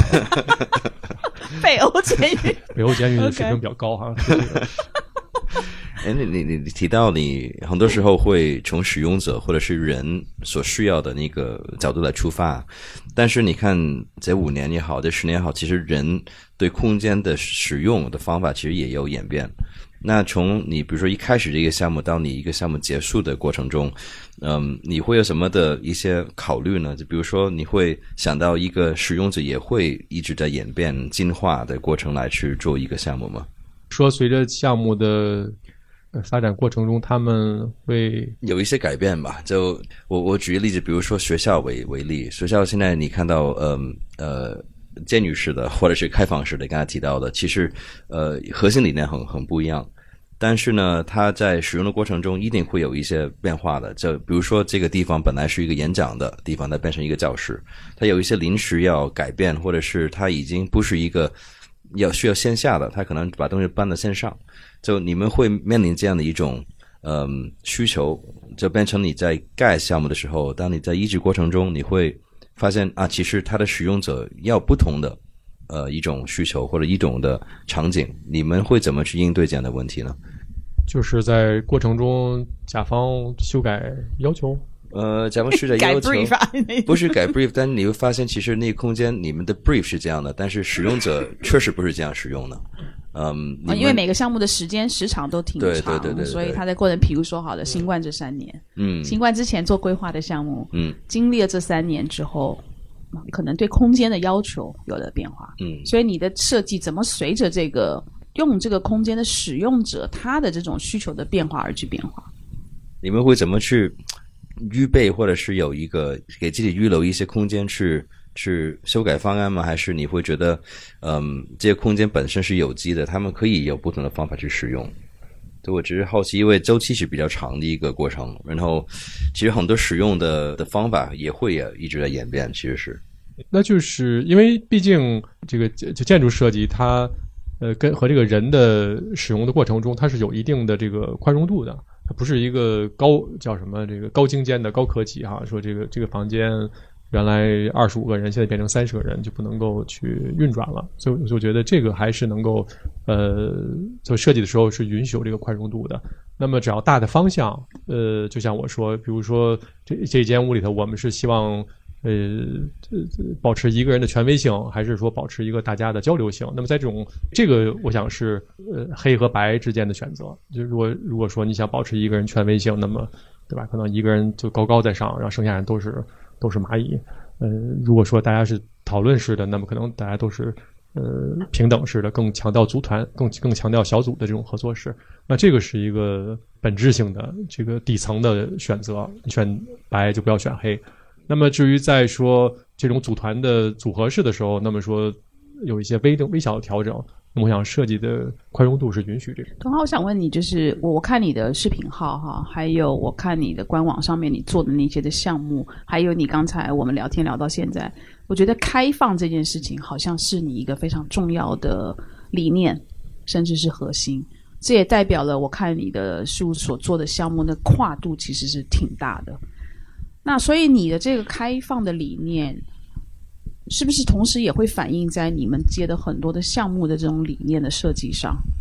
北欧监狱， 北欧监狱的水平比较高哈。 哎，你你你提到你很多时候会从使用者或者是人所需要的那个角度来出发，但是你看这五年也好，这十年也好，其实人对空间的使用的方法其实也有演变。那从你比如说一开始这个项目到你一个项目结束的过程中，嗯，你会有什么的一些考虑呢？就比如说你会想到一个使用者也会一直在演变进化的过程来去做一个项目吗？ 说随着项目的发展过程中，他们会有一些改变吧。就我我举个例子，比如说学校为为例，学校现在你看到嗯呃监狱式的或者是开放式的，刚才提到的，其实呃核心理念很很不一样。但是呢，它在使用的过程中一定会有一些变化的。就比如说这个地方本来是一个演讲的地方，它变成一个教室，它有一些临时要改变，或者是它已经不是一个要需要线下的，它可能把东西搬到线上。就你们会面临这样的一种嗯需求，就变成你在盖项目的时候，当你在移植过程中，你会发现啊，其实它的使用者要不同的呃一种需求或者一种的场景，你们会怎么去应对这样的问题呢？ 就是在过程中甲方修改要求。 呃，甲方修改要求改 brief 啊， 不是改 brief， 但你会发现其实那个空间你们的 brief 是这样的，但是使用者确实不是这样使用的。嗯， 啊、因为每个项目的时间时长都挺长， 对对对 对, 对， 所以它在过程，比如说好的新冠这三年， 嗯， 新冠之前做规划的项目， 嗯， 经历了这三年之后，可能对空间的要求有了变化， 嗯， 所以你的设计怎么随着这个用这个空间的使用者他的这种需求的变化而去变化？ 你们会怎么去预备，或者是有一个给自己预留一些空间去去修改方案吗？还是你会觉得嗯这些空间本身是有机的，他们可以有不同的方法去使用？对，我只是好奇，因为周期是比较长的一个过程，然后其实很多使用的的方法也会也一直在演变，其实是那就是因为毕竟这个就建筑设计它呃跟和这个人的使用的过程中，它是有一定的这个宽容度的，它不是一个高叫什么这个高精尖的高科技哈，说这个这个房间原来二十五个人现在变成三十个人就不能够去运转了，所以我觉得这个还是能够呃做设计的时候是允许有这个宽容度的。那么只要大的方向呃就像我说，比如说这这间屋里头我们是希望呃保持一个人的权威性，还是说保持一个大家的交流性，那么在这种这个我想是呃黑和白之间的选择。就如果如果说你想保持一个人权威性，那么对吧，可能一个人就高高在上，然后剩下人都是都是蚂蚁。呃，如果说大家是讨论式的，那么可能大家都是呃平等式的，更强调组团，更更强调小组的这种合作式。那这个是一个本质性的这个底层的选择，选白就不要选黑。那么至于在说这种组团的组合式的时候，那么说有一些微微小的调整，那么我想设计的宽容度是允许这个。 刚好我想问你，就是我看你的视频号哈，还有我看你的官网上面你做的那些的项目，还有你刚才我们聊天聊到现在，我觉得开放这件事情好像是你一个非常重要的理念，甚至是核心。这也代表了我看你的事务所做的项目的跨度其实是挺大的。那所以你的这个开放的理念是不是同时也会反映在你们接的很多的项目的这种理念的设计上？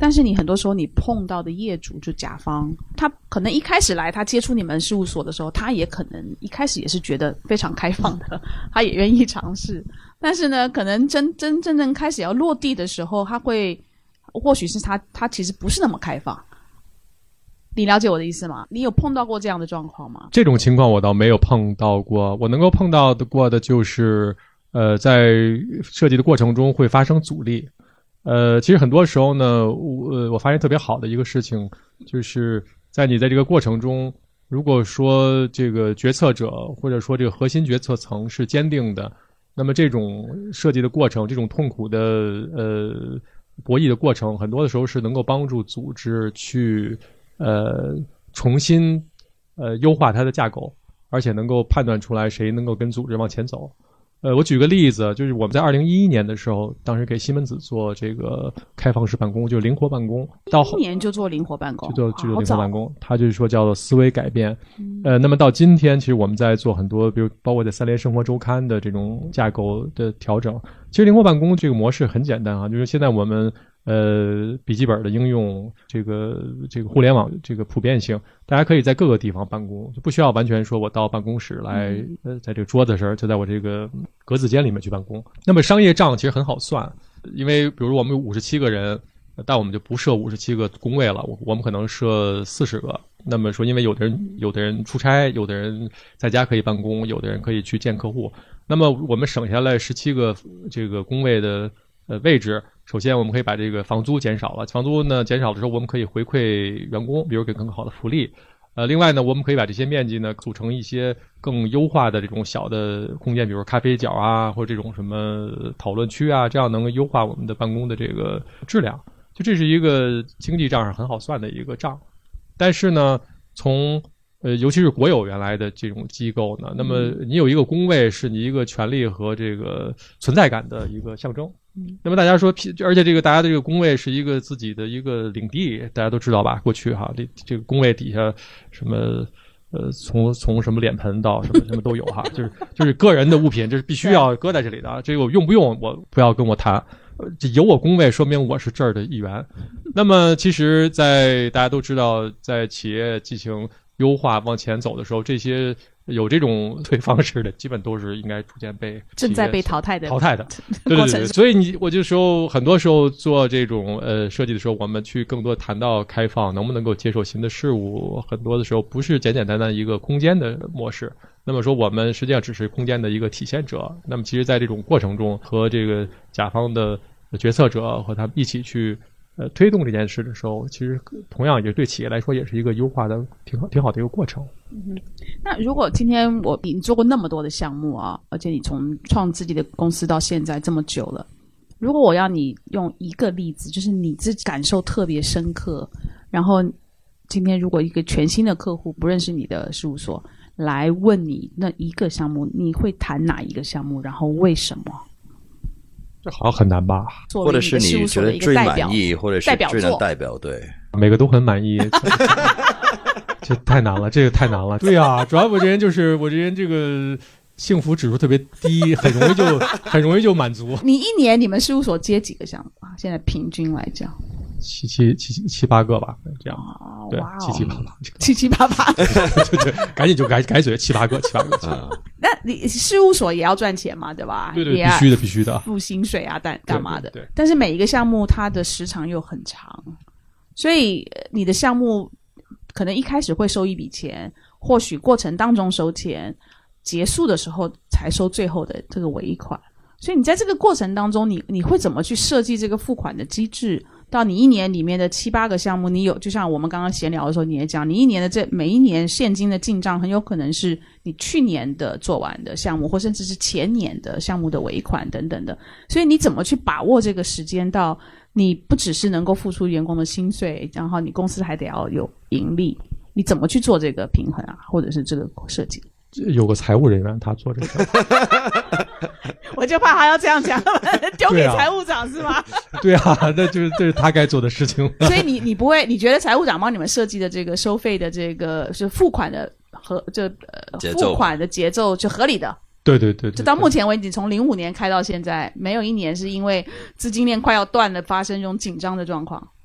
但是你很多时候你碰到的业主就甲方，他可能一开始来他接触你们事务所的时候，他也可能一开始也是觉得非常开放的，他也愿意尝试。但是呢，可能真真正正开始要落地的时候，他会或许是他他其实不是那么开放。你了解我的意思吗？你有碰到过这样的状况吗？ 这种情况我倒没有碰到过，我能够碰到的过的就是呃，在设计的过程中会发生阻力。呃，其实很多时候呢，我我发现特别好的一个事情，就是在你在这个过程中，如果说这个决策者或者说这个核心决策层是坚定的，那么这种设计的过程，这种痛苦的呃博弈的过程，很多的时候是能够帮助组织去呃重新呃优化它的架构，而且能够判断出来谁能够跟组织往前走。呃，我举个例子，就是我们在二零一一年的时候，当时给西门子做这个开放式办公，就是灵活办公。到一年就做灵活办公， 就做就做灵活办公，它就是说叫做思维改变。嗯、呃，那么到今天，其实我们在做很多，比如包括在三联生活周刊的这种架构的调整。其实灵活办公这个模式很简单啊，就是现在我们呃笔记本的应用，这个这个互联网这个普遍性，大家可以在各个地方办公，就不需要完全说我到办公室来，呃，在这个桌子上，就在我这个格子间里面去办公。那么商业账其实很好算，因为比如我们有五十七个人，但我们就不设五十七个工位了，我们可能设四十个。那么说，因为有的人有的人出差，有的人在家可以办公，有的人可以去见客户。那么我们省下来十七个这个工位的呃位置，首先我们可以把这个房租减少了，房租呢减少的时候，我们可以回馈员工，比如给更好的福利。呃，另外呢，我们可以把这些面积呢组成一些更优化的这种小的空间，比如咖啡角啊，或者这种什么讨论区啊，这样能够优化我们的办公的这个质量。就这是一个经济账上很好算的一个账。但是呢，从呃，尤其是国有原来的这种机构呢，那么你有一个工位是你一个权力和这个存在感的一个象征。嗯，那么大家说，而且这个大家的这个工位是一个自己的一个领地，大家都知道吧？过去哈，这这个工位底下什么呃，从从什么脸盆到什么什么都有哈，就是就是个人的物品，这是必须要搁在这里的。这个我用不用，我不要跟我谈。这有我工位，说明我是这儿的一员。那么，其实，在大家都知道，在企业进行优化往前走的时候，这些有这种对方式的，基本都是应该逐渐被正在被淘汰的淘汰的。对对对，所以你我就说，很多时候做这种呃设计的时候，我们去更多谈到开放，能不能够接受新的事物，很多的时候不是简简单单一个空间的模式。那么说，我们实际上只是空间的一个体现者。那么，其实，在这种过程中，和这个甲方的决策者和他们一起去呃推动这件事的时候，其实同样也对企业来说也是一个优化的挺好挺好的一个过程。 嗯，那如果今天我你做过那么多的项目啊，而且你从创自己的公司到现在这么久了，如果我要你用一个例子，就是你自己感受特别深刻，然后今天如果一个全新的客户不认识你的事务所来问你那一个项目，你会谈哪一个项目，然后为什么？ 这好像很难吧？ 或者是你觉得最满意，或者是最能代表，对， 每个都很满意。这太难了，这个太难了。对啊，主要我这人就是我这人这个幸福指数特别低，很容易就很容易就满足。 你一年你们事务所接几个项目啊？现在平均来讲， 七七七七八个吧，这样。 哦、 对， 哇哦、 七七八八， 七七八八。 对对，赶紧就改改嘴，七八个，七八个。嗯、 那你事务所也要赚钱嘛，对吧？ 对对，必须的，必须的， 付薪水啊，干干嘛的？ 对, 对, 对。 但是每一个项目它的时长又很长，所以你的项目可能一开始会收一笔钱，或许过程当中收钱，结束的时候才收最后的这个尾款。所以你在这个过程当中，你你会怎么去设计这个付款的机制？到你一年里面的七八个项目，你有就像我们刚刚闲聊的时候，你也讲，你一年的这每一年现金的进账，很有可能是你去年的做完的项目，或甚至是前年的项目的尾款等等的。所以你怎么去把握这个时间，到你不只是能够付出员工的薪水，然后你公司还得要有盈利，你怎么去做这个平衡啊，或者是这个设计？ 有个财务人员他做这个。 我就怕他要这样讲，丢给财务长是吗？ 对啊，那就是这是他该做的事情。 所以你你不会，你觉得财务长帮你们设计的这个收费的这个是付款的和这呃付款的节奏是合理的？ 对对 对, 对, 对， 就到目前为止，从零五年开到现在，没有一年是因为资金链快要断了发生这种紧张的状况。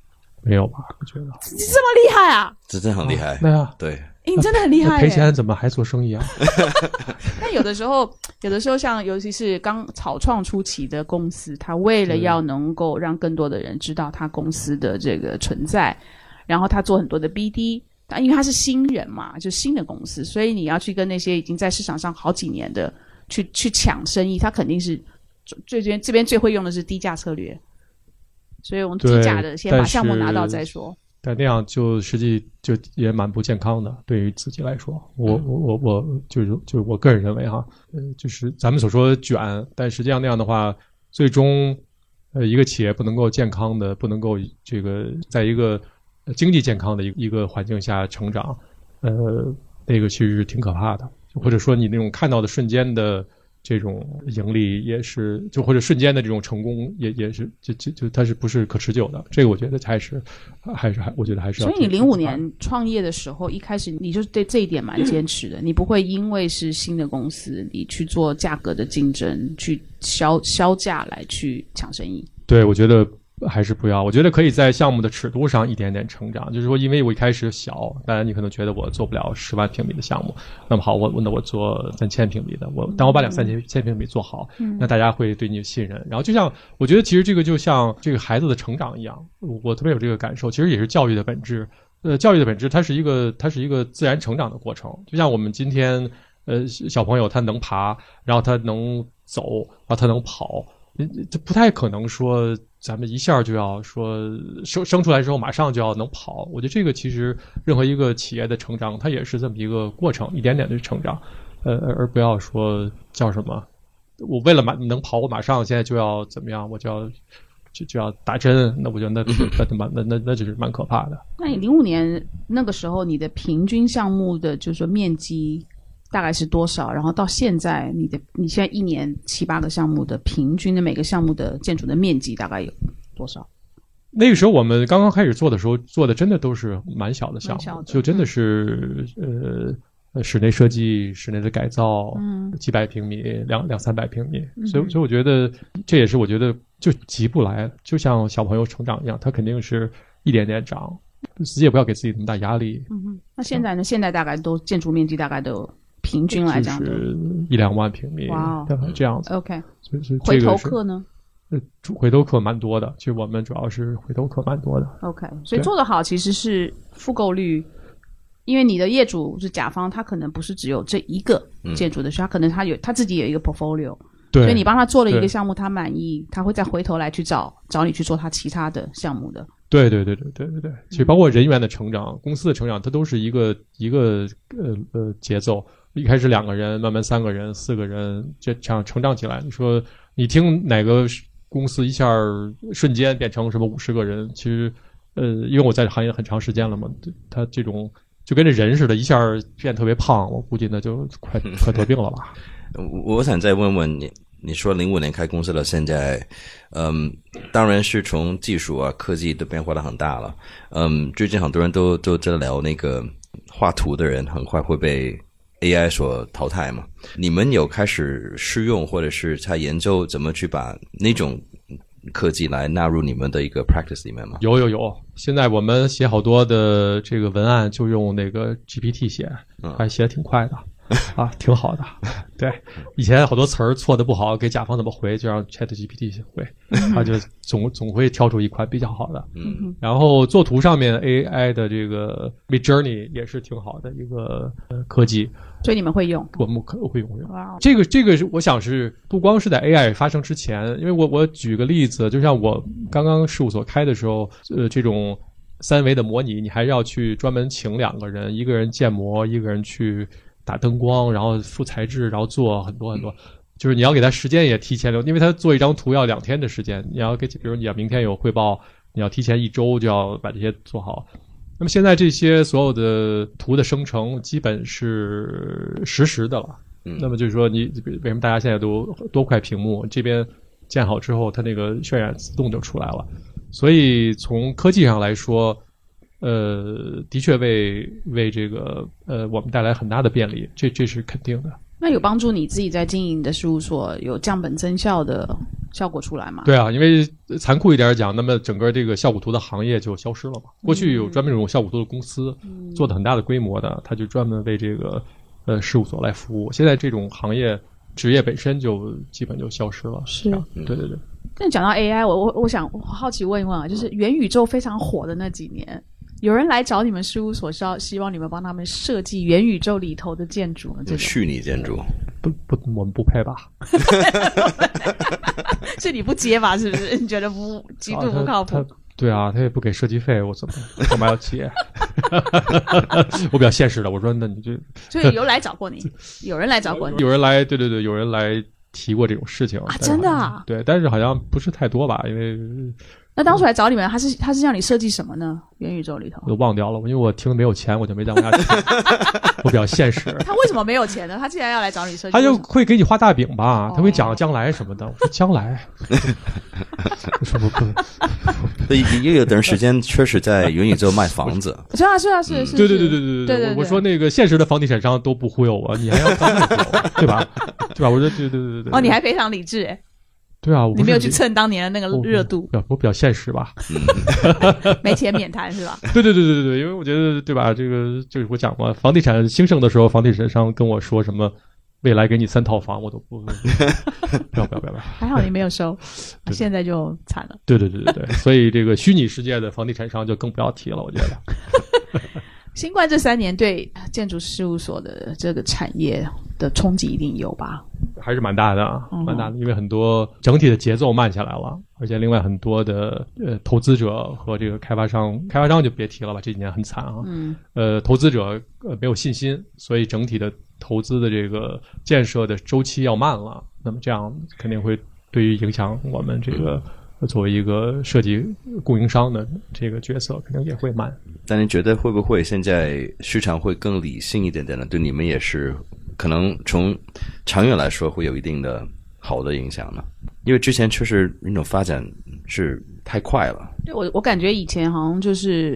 没有吧？我觉得你这么厉害啊！ 这真很厉害。 对啊， 对， 你真的很厉害。 赔钱怎么还做生意啊？ 但有的时候，有的时候像尤其是刚草创初期的公司，他为了要能够让更多的人知道他公司的这个存在，然后他做很多的 B D。但因为他是新人嘛，就新的公司，所以你要去跟那些已经在市场上好几年的去去抢生意，他肯定是最这边这边最会用的是低价策略，所以我们低价的先把项目拿到再说。 但那样就实际就也蛮不健康的，对于自己来说，我我我我就是就是我个人认为哈，呃，就是咱们所说的卷，但实际上那样的话，最终呃一个企业不能够健康的，不能够这个在一个经济健康的一一个环境下成长，呃，那个其实是挺可怕的，或者说你那种看到的瞬间的这种盈利也是，就或者瞬间的这种成功也也是，就就就它是不是可持久的？这个我觉得还是还是还我觉得还是要。 所以你零五年创业的时候，一开始你就对这一点蛮坚持的，你不会因为是新的公司，你去做价格的竞争，去销销价来去抢生意。 对，我觉得。还是不要，我觉得可以在项目的尺度上一点点成长。就是说，因为我一开始小，当然你可能觉得我做不了十万平米的项目，那么好，我那我做三千平米的，我当我把两三千千平米做好，嗯，那大家会对你信任。然后就像我觉得，其实这个就像这个孩子的成长一样，我特别有这个感受。其实也是教育的本质，呃，教育的本质它是一个它是一个自然成长的过程。就像我们今天，呃，小朋友他能爬，然后他能走，然后他能跑。这不太可能说咱们一下就要说生生出来之后马上就要能跑。我觉得这个其实任何一个企业的成长，它也是这么一个过程，一点点的成长，呃，而不要说叫什么，我为了马能跑，我马上现在就要怎么样，我就要就就要打针，那我觉得那那那那那就是蛮可怕的。 那你零五年那个时候，你的平均项目的就是说面积大概是多少？然后到现在，你的你现在一年七八个项目的平均的每个项目的建筑的面积大概有多少？ 那个时候我们刚刚开始做的时候，做的真的都是蛮小的项目，就真的是、嗯、呃室内设计、室内的改造，嗯，几百平米、两两三百平米，嗯、所以所以我觉得这也是我觉得就急不来，就像小朋友成长一样，他肯定是一点点长，自己也不要给自己那么大压力。 嗯哼，那现在呢？现在大概都建筑面积大概都有。平均来讲就是一两万平米， 哇， 这样子。 OK， 所以所以回头客呢？ 呃，回头客蛮多的。其实我们主要是回头客蛮多的。 OK， 所以做得好其实是复购率，因为你的业主是甲方，他可能不是只有这一个建筑的，所以他可能他有他自己有一个 portfolio， 对， 所以你帮他做了一个项目，他满意，他会再回头来去找找你去做他其他的项目的。 对对对对对对对，其实包括人员的成长、嗯、公司的成长，它都是一个一个呃呃节奏。一开始两个人，慢慢三个人、四个人，这样成长起来。你说你听哪个公司一下瞬间变成什么五十个人？其实，呃，因为我在行业很长时间了嘛，他这种就跟这人似的，一下变特别胖，我估计那就快快得病了吧。 我想再问问你，你说零五年开公司了，现在，嗯，当然是从技术啊、科技都变化的很大了。嗯，最近很多人都都在聊那个画图的人很快会被A I 所淘汰嘛？你们有开始试用，或者是在研究怎么去把那种科技来纳入你们的一个 practice 里面吗？ 有有有，现在我们写好多的这个文案就用那个 G P T 写，还写得挺快的。啊，挺好的。对，以前好多词儿错的不好，给甲方怎么回，就让 ChatGPT 回，他就总总会挑出一款比较好的。嗯，然后作图上面 A I 的这个 Midjourney 也是挺好的一个、呃、科技。 所以你们会用？ 我们可会用会用。Wow. 这个这个是我想是不光是在 A I 发生之前，因为我我举个例子，就像我刚刚事务所开的时候，呃，这种三维的模拟，你还是要去专门请两个人，一个人建模，一个人去打灯光，然后复材质，然后做很多很多，就是你要给他时间也提前留，因为他做一张图要两天的时间，你要给，比如你要明天有汇报，你要提前一周就要把这些做好。那么现在这些所有的图的生成基本是实时的了。嗯，那么就是说你为什么大家现在都多块屏幕，这边建好之后它那个渲染自动就出来了。所以从科技上来说，呃，的确为为这个呃我们带来很大的便利，这这是肯定的。 那有帮助你自己在经营的事务所有降本增效的效果出来嘛。 对啊，因为残酷一点讲，那么整个这个效果图的行业就消失了嘛。过去有专门这种效果图的公司，嗯、做的很大的规模的，他就专门为这个呃事务所来服务。现在这种行业职业本身就基本就消失了。 是， 对对对。 那讲到 A I， 我我我想我好奇问一问啊，就是元宇宙非常火的那几年，有人来找你们事务所，是要希望你们帮他们设计元宇宙里头的建筑呢？这种虚拟建筑， 不不，我们不配吧？ 是你不接吧？是不是？你觉得不极度不靠谱？ 啊、对啊，他也不给设计费，我怎么干嘛要接？我比较现实的，我说那你就， 所以有来找过你，有人来找过你， 有人来，对对对，有人来提过这种事情啊，真的啊？ 对，但是好像不是太多吧，因为。 那当初来找你们，他是他是让你设计什么呢？元宇宙里头， 我都忘掉了，因为我听没有钱，我就没再往下听。我比较现实。 他为什么没有钱呢？他既然要来找你设计， 他就会给你画大饼吧，他会讲将来什么的。我说将来，我说不不。 对，也有段时间确实在元宇宙卖房子。 是啊是啊是是。 对对对对对对对。我说那个现实的房地产商都不忽悠我，你还要当忽悠我，对吧？对吧？我说对对对对。 哦，你还非常理智哎。 对啊， 你没有去蹭当年的那个热度。 我, 我, 我比较现实吧， 没钱免谈是吧？ 对对对对对，因为我觉得对吧？这个就是我讲过，房地产兴盛的时候，房地产商跟我说什么未来给你三套房，我都不不要不要不要。 还好你没有收，现在就惨了。 对对对对对，所以这个虚拟世界的房地产商就更不要提了，我觉得。 新冠这三年对建筑事务所的这个产业的冲击一定有吧？ 还是蛮大的啊，蛮大的，因为很多整体的节奏慢下来了，而且另外很多的呃投资者和这个开发商，开发商就别提了吧，这几年很惨啊。嗯。呃，投资者呃没有信心，所以整体的投资的这个建设的周期要慢了，那么这样肯定会对于影响我们这个。作为一个设计供应商的这个角色，肯定也会慢。 但您觉得会不会现在市场会更理性一点点呢？对你们也是可能从长远来说会有一定的好的影响呢？因为之前确实那种发展是太快了。 对，我我感觉以前好像就是，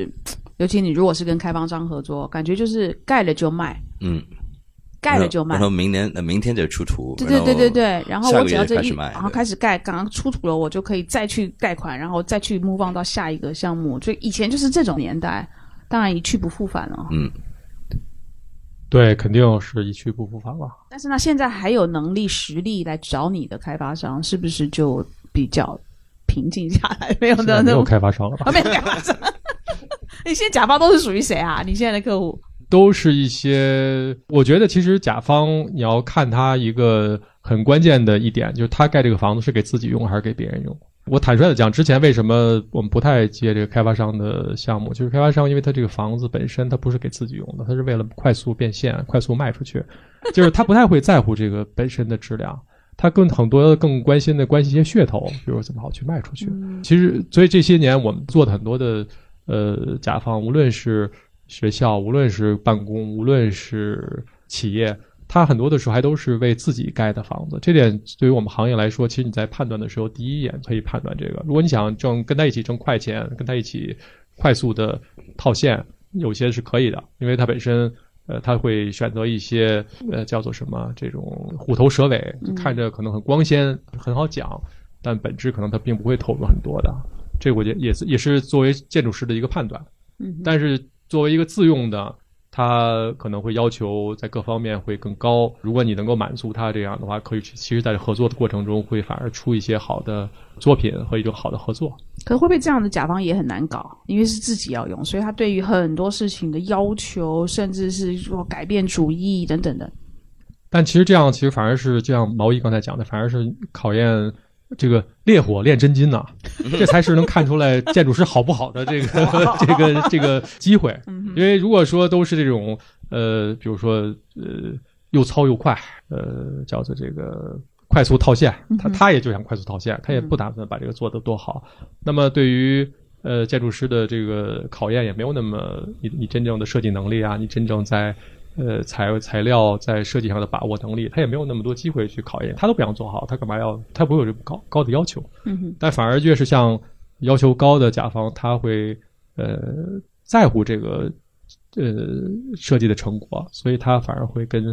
尤其你如果是跟开发商合作，感觉就是盖了就卖。嗯。盖了就卖， 然后明年呃明天就出图， 对对对对对，然后我只要这一，然后开始盖，刚刚出图了，我就可以再去贷款，然后再去move on到下一个项目。所以以前就是这种年代，当然一去不复返了。嗯， 对，肯定是一去不复返了。 但是呢，现在还有能力实力来找你的开发商，是不是就比较平静下来？没有的那种， 没有开发商了吧？ 没有开发商。你现在甲方都是属于谁啊？你现在的客户？ 都是一些，我觉得其实甲方你要看他一个很关键的一点，就是他盖这个房子是给自己用还是给别人用。我坦率的讲，之前为什么我们不太接这个开发商的项目，就是开发商因为他这个房子本身他不是给自己用的，他是为了快速变现快速卖出去，就是他不太会在乎这个本身的质量，他更很多更关心的关心一些噱头，比如怎么好去卖出去。其实所以这些年我们做的很多的呃甲方，无论是学校，无论是办公，无论是企业，它很多的时候还都是为自己盖的房子。这点对于我们行业来说，其实你在判断的时候，第一眼可以判断这个。如果你想挣跟他一起挣快钱，跟他一起快速的套现，有些是可以的，因为它本身呃，他会选择一些呃叫做什么这种虎头蛇尾，看着可能很光鲜，很好讲，但本质可能他并不会投入很多的。这我觉得也是也是作为建筑师的一个判断。嗯，但是作为一个自用的，他可能会要求在各方面会更高。如果你能够满足他这样的话，可以其实在合作的过程中会反而出一些好的作品和一种好的合作。 可是会不会这样的甲方也很难搞？因为是自己要用，所以他对于很多事情的要求，甚至是说改变主意等等的。 但其实这样，其实反而是这样，毛衣刚才讲的，反而是考验这个烈火炼真金呐、啊，这才是能看出来建筑师好不好的这个这个这个机会。因为如果说都是这种呃，比如说呃又糙又快，呃叫做这个快速套现，他他也就想快速套现，他也不打算把这个做得多好。那么对于呃建筑师的这个考验也没有那么你你真正的设计能力啊，你真正在呃，材材料在设计上的把握能力，他也没有那么多机会去考验，他都不想做好，他干嘛要？他不会有这么高高的要求。嗯哼。但反而越是像要求高的甲方，他会呃在乎这个呃设计的成果，所以他反而会跟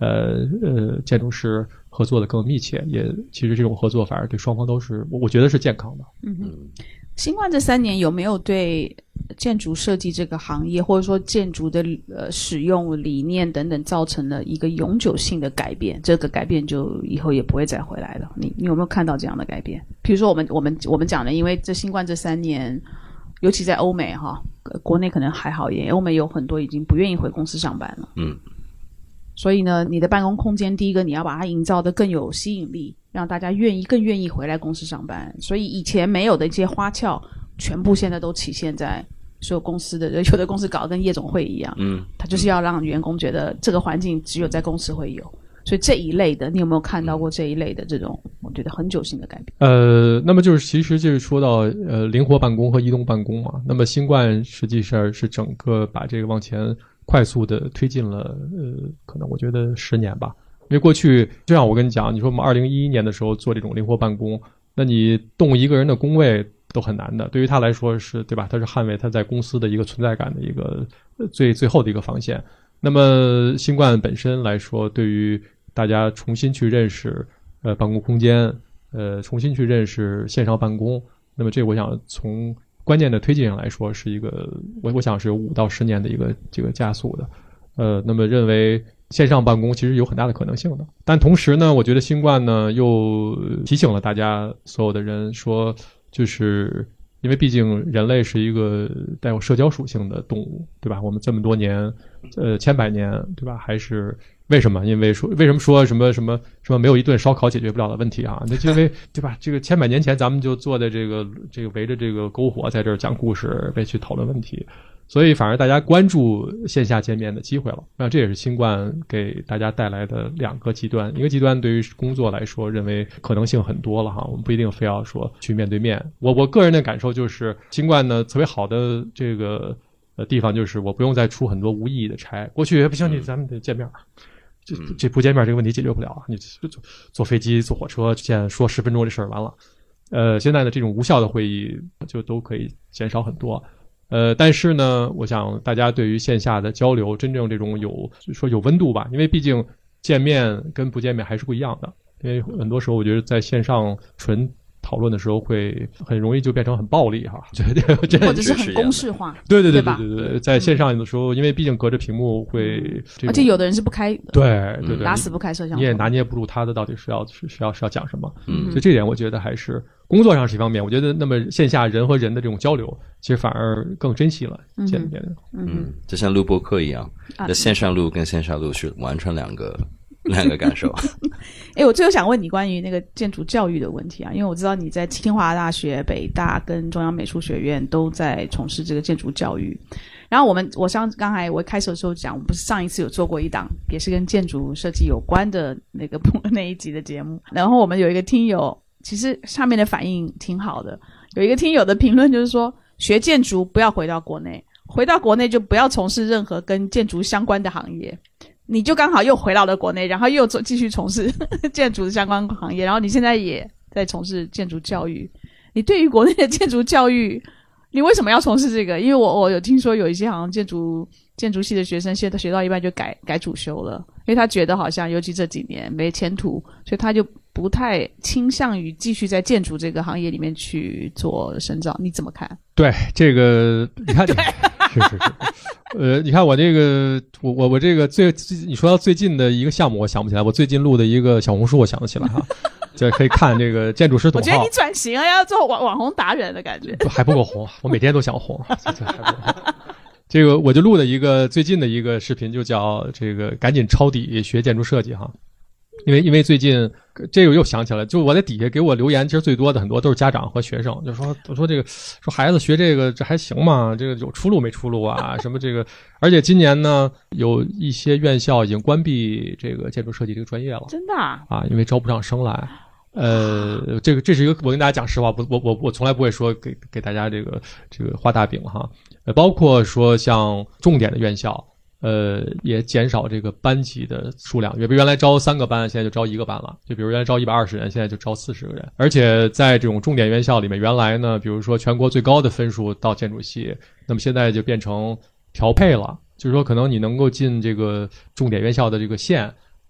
呃呃建筑师合作的更密切，也其实这种合作反而对双方都是我我觉得是健康的。 嗯哼，新冠这三年有没有对建筑设计这个行业，或者说建筑的呃使用理念等等，造成了一个永久性的改变？这个改变就以后也不会再回来了。你你有没有看到这样的改变？比如说我们我们我们讲的，因为这新冠这三年，尤其在欧美哈，国内可能还好一点，欧美有很多已经不愿意回公司上班了。 嗯。 所以呢，你的办公空间，第一个你要把它营造得更有吸引力，让大家愿意更愿意回来公司上班。所以以前没有的一些花俏，全部现在都体现在所有公司的，有的公司搞得跟夜总会一样，嗯，他就是要让员工觉得这个环境只有在公司会有。所以这一类的，你有没有看到过这一类的这种我觉得很久性的改变？呃， 那么就是其实就是说到呃灵活办公和移动办公嘛。那么新冠实际上是整个把这个往前快速的推进了，呃，可能我觉得十年吧。因为过去就像我跟你讲，你说我们二零一一年的时候做这种灵活办公，那你动一个人的工位都很难的，对于他来说是，对吧？他是捍卫他在公司的一个存在感的一个最最后的一个防线。那么新冠本身来说，对于大家重新去认识呃办公空间，呃重新去认识线上办公，那么这我想从关键的推进上来说，是一个我我想是有五到十年的一个这个加速的。呃，那么认为线上办公其实有很大的可能性的，但同时呢，我觉得新冠呢又提醒了大家所有的人说，就是因为毕竟人类是一个带有社交属性的动物，对吧？我们这么多年，呃，千百年，对吧？还是为什么？因为说为什么说什么什么什么没有一顿烧烤解决不了的问题啊？那就因为对吧？这个千百年前咱们就坐在这个这个围着这个篝火在这儿讲故事，被去讨论问题。所以反而大家关注线下见面的机会了，那这也是新冠给大家带来的两个极端。一个极端对于工作来说，认为可能性很多了哈，我们不一定非要说去面对面。我我个人的感受就是，新冠呢特别好的这个呃地方就是我不用再出很多无意义的差。过去不行，你咱们得见面，这这不见面这个问题解决不了啊！你坐坐飞机坐火车见说十分钟这事儿完了。呃，现在的这种无效的会议就都可以减少很多。呃，但是呢，我想大家对于线下的交流，真正这种有说有温度吧，因为毕竟见面跟不见面还是不一样的。因为很多时候，我觉得在线上纯讨论的时候，会很容易就变成很暴力哈， 或者是很公式化。 对对对对对对，在线上有的时候，因为毕竟隔着屏幕会， 而且有的人是不开， 对对对， 打死不开摄像头， 你也拿捏不住他的到底是要是是要是要讲什么。嗯，所以这点我觉得还是工作上是一方面，我觉得那么线下人和人的这种交流，其实反而更珍惜了见面的。 嗯，就像录播课一样，这线上录跟线下录是完全两个。两个感受。 哎，我最后想问你关于那个建筑教育的问题啊，因为我知道你在清华大学、北大跟中央美术学院都在从事这个建筑教育。然后我们，我上刚才我开始的时候讲，我不是上一次有做过一档也是跟建筑设计有关的那个那一集的节目，然后我们有一个听友，其实上面的反应挺好的，有一个听友的评论就是说，学建筑不要回到国内，回到国内就不要从事任何跟建筑相关的行业。你就刚好又回到了国内，然后又做继续从事建筑相关行业，然后你现在也在从事建筑教育。你对于国内的建筑教育，你为什么要从事这个？因为我我有听说有一些好像建筑建筑系的学生，现在学到一半就改改主修了，因为他觉得好像尤其这几年没前途，所以他就不太倾向于继续在建筑这个行业里面去做深造。你怎么看？ 对这个，你看，是是是。呃，你看我这个，我我我这个最，你说到最近的一个项目，我想不起来。我最近录的一个小红书，我想得起来哈，这可以看这个建筑师董浩。 我觉得你转型啊，要做网网红达人的感觉。 还不够红，我每天都想红。这, 这, 还不够红这个我就录的一个最近的一个视频，就叫这个赶紧抄底学建筑设计哈。因为因为最近这个又想起来，就我在底下给我留言，其实最多的很多都是家长和学生，就说我说这个说孩子学这个这还行吗？这个有出路没出路啊？什么这个？而且今年呢，有一些院校已经关闭这个建筑设计这个专业了， 真的啊？ 啊，因为招不上生来。呃，这个这是一个我跟大家讲实话，不，我我我从来不会说给给大家这个这个画大饼哈。呃，包括说像重点的院校。呃，也减少这个班级的数量，比如原来招三个班，现在就招一个班了。就比如原来招一百二十人，现在就招四十个人。而且在这种重点院校里面，原来呢，比如说全国最高的分数到建筑系，那么现在就变成调配了，就是说可能你能够进这个重点院校的这个线，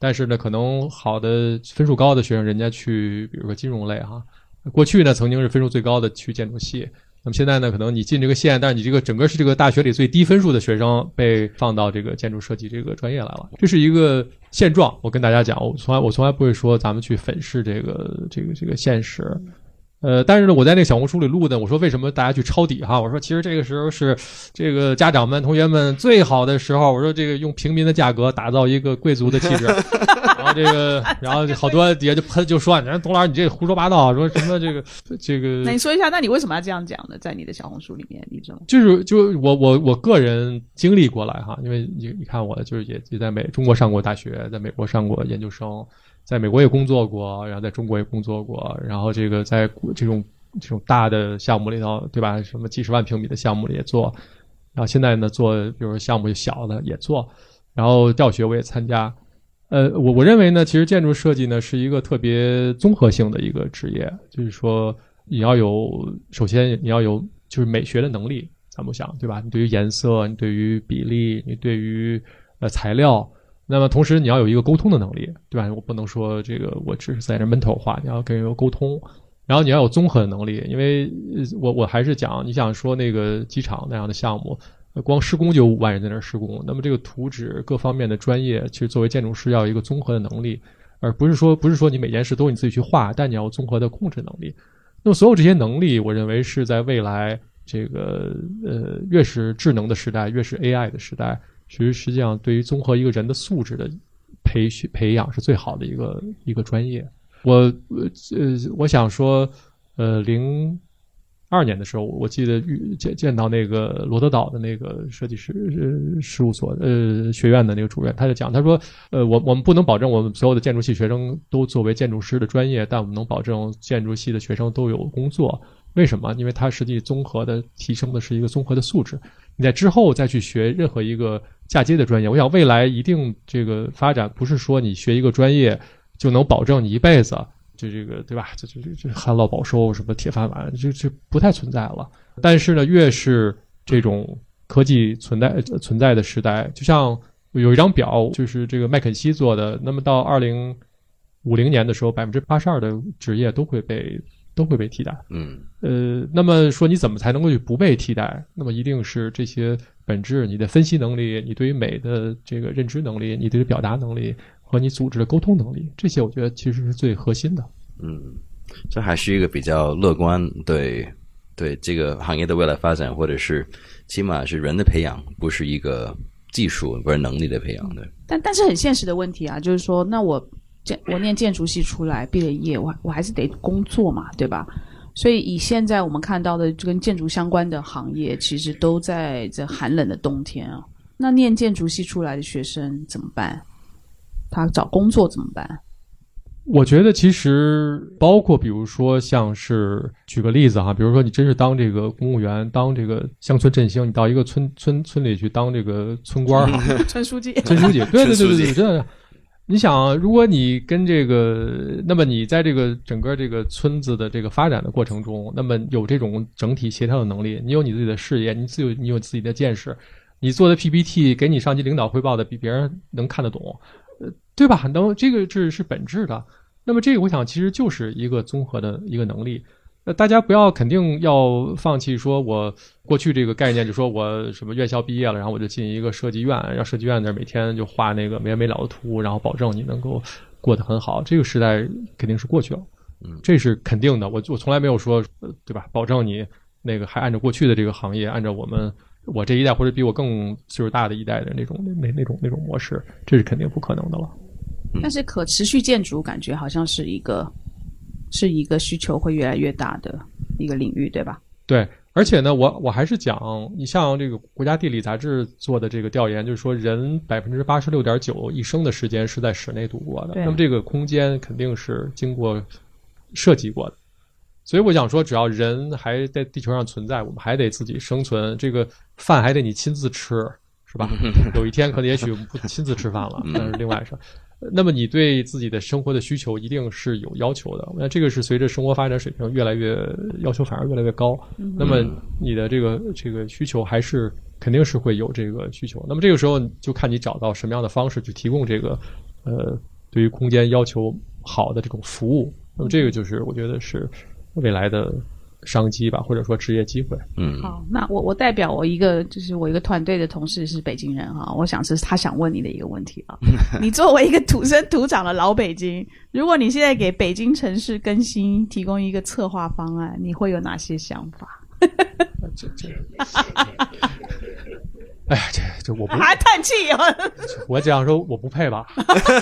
但是呢，可能好的分数高的学生，人家去比如说金融类哈，过去呢曾经是分数最高的去建筑系。那么现在呢，可能你进这个县，但是你这个整个是这个大学里最低分数的学生被放到这个建筑设计这个专业来了，这是一个现状。我跟大家讲，我从来我从来不会说咱们去粉饰这个这个这个现实。呃，但是呢，我在那个小红书里录的，我说为什么大家去抄底哈？我说其实这个时候是这个家长们、同学们最好的时候。我说这个用平民的价格打造一个贵族的气质，然后这个，然后好多底下就喷就说，你说董老师你这胡说八道，说什么这个这个。 那你说一下，那你为什么要这样讲呢？在你的小红书里面，你怎么？ 就是就我我我个人经历过来哈，因为你你看我就是也也在美中国上过大学，在美国上过研究生。在美国也工作过，然后在中国也工作过，然后这个在这种这种大的项目里头，对吧？什么几十万平米的项目里也做，然后现在呢做，比如说项目小的也做，然后教学我也参加。呃，我我认为呢，其实建筑设计呢是一个特别综合性的一个职业，就是说你要有，首先你要有就是美学的能力，咱们想对吧？你对于颜色，你对于比例，你对于呃材料。那么同时你要有一个沟通的能力，对吧？我不能说这个我只是在这闷头话，你要跟人有沟通，然后你要有综合的能力，因为我我还是讲，你想说那个机场那样的项目，光施工就有五万人在那儿施工，那么这个图纸各方面的专业，其实作为建筑师要有一个综合的能力，而不是说不是说你每件事都你自己去画，但你要有综合的控制能力。那么所有这些能力，我认为是在未来这个呃越是智能的时代，越是 A I 的时代。其实实际上对于综合一个人的素质的培训培养是最好的一个一个专业。我呃我想说呃零二年的时候，我记得见见到那个罗德岛的那个设计师呃事务所呃学院的那个主任，他就讲，他说呃我我们不能保证我们所有的建筑系学生都作为建筑师的专业，但我们能保证建筑系的学生都有工作。为什么？因为它实际综合的提升的是一个综合的素质。你在之后再去学任何一个嫁接的专业，我想未来一定这个发展不是说你学一个专业就能保证你一辈子就这个对吧？这这这旱涝保收什么铁饭碗，这这不太存在了。但是呢，越是这种科技存在存在的时代，就像有一张表，就是这个麦肯锡做的，那么到二零五零年的时候，百分之八十二的职业都会被。都会被替代， 嗯， 呃，那么说你怎么才能够去不被替代？那么一定是这些本质，你的分析能力，你对于美的这个认知能力，你对于表达能力和你组织的沟通能力，这些我觉得其实是最核心的。 嗯，这还是一个比较乐观对对这个行业的未来发展，或者是起码是人的培养，不是一个技术不是能力的培养的。 但但是很现实的问题啊，就是说，那我。我念建筑系出来毕了业，我我还是得工作嘛，对吧？所以以现在我们看到的跟建筑相关的行业，其实都在这寒冷的冬天啊。那念建筑系出来的学生怎么办？他找工作怎么办？ 我觉得其实包括比如说像是举个例子哈，比如说你真是当这个公务员，当这个乡村振兴，你到一个村村村里去当这个村官哈， 村书记， 村书记，对对对对对，真的。你想，如果你跟这个，那么你在这个整个这个村子的这个发展的过程中，那么有这种整体协调的能力，你有你自己的视野，你自有你有自己的见识，你做的 P P T 给你上级领导汇报的比别人能看得懂，呃，对吧？能这个是是本质的。那么这个我想其实就是一个综合的一个能力。呃，大家不要肯定要放弃说我过去这个概念，就说我什么院校毕业了，然后我就进一个设计院，让设计院那每天就画那个没完没了的图，然后保证你能够过得很好。这个时代肯定是过去了，嗯，这是肯定的。我我从来没有说，呃，对吧？保证你那个还按照过去的这个行业，按照我们我这一代或者比我更岁数大的一代的那种那那种那种模式，这是肯定不可能的了。 但是可持续建筑感觉好像是一个。是一个需求会越来越大的一个领域，对吧？ 对，而且呢，我我还是讲，你像这个国家地理杂志做的这个调研，就是说人百分之八十六点九一生的时间是在室内度过的，那么这个空间肯定是经过设计过的。所以我想说，只要人还在地球上存在，我们还得自己生存，这个饭还得你亲自吃，是吧？有一天可能也许不亲自吃饭了，那是另外事。那么你对自己的生活的需求一定是有要求的，那这个是随着生活发展水平越来越要求反而越来越高，嗯，那么你的这个这个需求还是肯定是会有这个需求。那么这个时候就看你找到什么样的方式去提供这个呃对于空间要求好的这种服务。那么这个就是我觉得是未来的商机吧，或者说职业机会。 嗯， 好，那我我代表我一个就是我一个团队的同事是北京人哈，我想是他想问你的一个问题啊。你作为一个土生土长的老北京，如果你现在给北京城市更新提供一个策划方案，你会有哪些想法？ 这这，哎呀，这这我不还叹气啊！ 我这样说我不配吧？